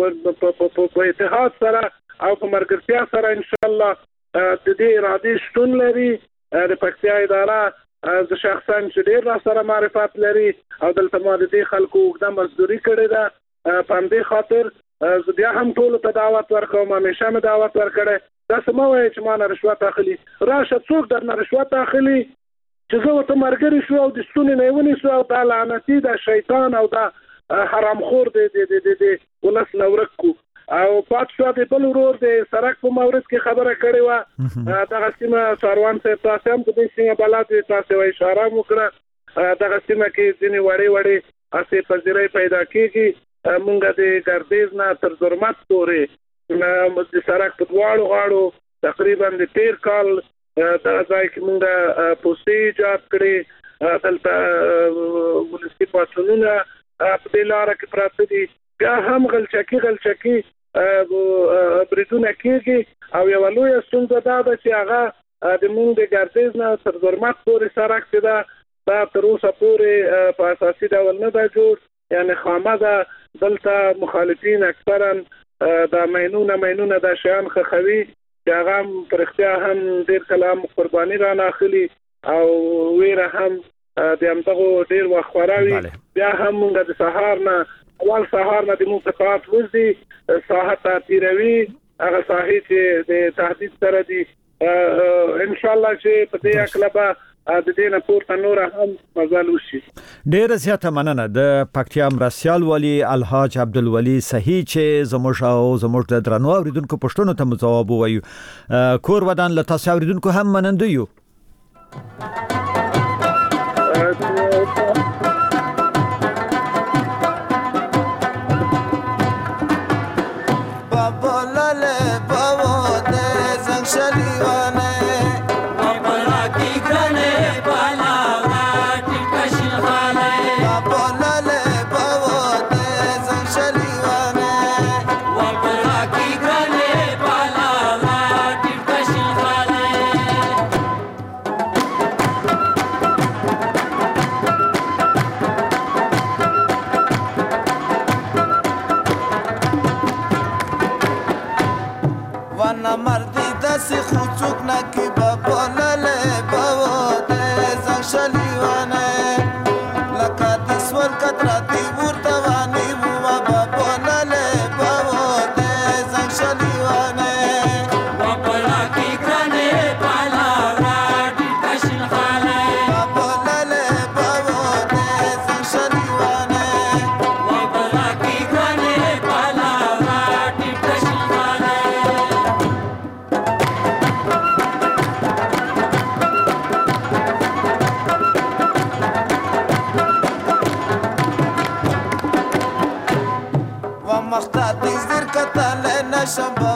په اتحاد سره او په ملګرتیا سره انشاءالله د دې ارادې شتون لري د پکتیا اداره زه شخصا چې ډېر را سره معرفت لري او دلته ما د دې خلکو اوږده مزدوري کړې ده په همدې خاطر زه بیا هم ټولو ته دعوت ورکوم همیشه مې دعوت ورکړی داسې مه وایئ چې ما نه رشوت اخلي راشه څوک در نه رشوت اخلي چې زه ورته ملګري شو او د ستونې نه یې ونیسو او دا لعنتي دا شیطان او دا حرامخور د ولس نه ورک کړو او پات شو د بل ورور د سرک په مورد کې خبره کړې وه دغه سیمه ساروان صاحب تاسې هم په دې سیمه بلد وي تاسې اشاره مو کړه دغه سیمه کې ځینې وړې هسې پذیرۍ پیدا کېږي مونږ د ګردیز نه تر زرمت پورې د سرک په دواړو غاړو تقریبا د تیر کال دغه ځای کې مونږ پوستې ایجاد کړې دلته ولسي پاڅونونه په دې لاره کې پراته دي بیا هم غلچکي بریدونه کېږي او یوه لویه ستونزه دا ده چې هغه د مونږ د ګردیز نه تر زرمت پورې سرک چې ده دا تر اوسه پورې په اساسي ډول نه ده جوړ یعنې خامه ده دلته مخالفین اکثرا دا مینونه دا شیان خښوي چې هغه هم په رښتیا هم ډېر کله هم قرباني رانه اخلي او ویره هم د همدغو ډېر وخت خورا وي بیا هم مونږ د سهار نه اول سهار نه د موسقات وزدي ساحه ته تیروي هغه ساحې چې د تهدید سره دي انشاءالله چې په دې هکله به د دې نه پورته نور هم مزال وشي ډېره زیاته مننه د پکتیا مرستیال والي الحاج عبدالولي صحیح چې زموږ د درنو اوریدونکو پوښتنو ته ځواب ووایو کور ودان له تاسو اوریدونکو هم مننده یو Pala شنبه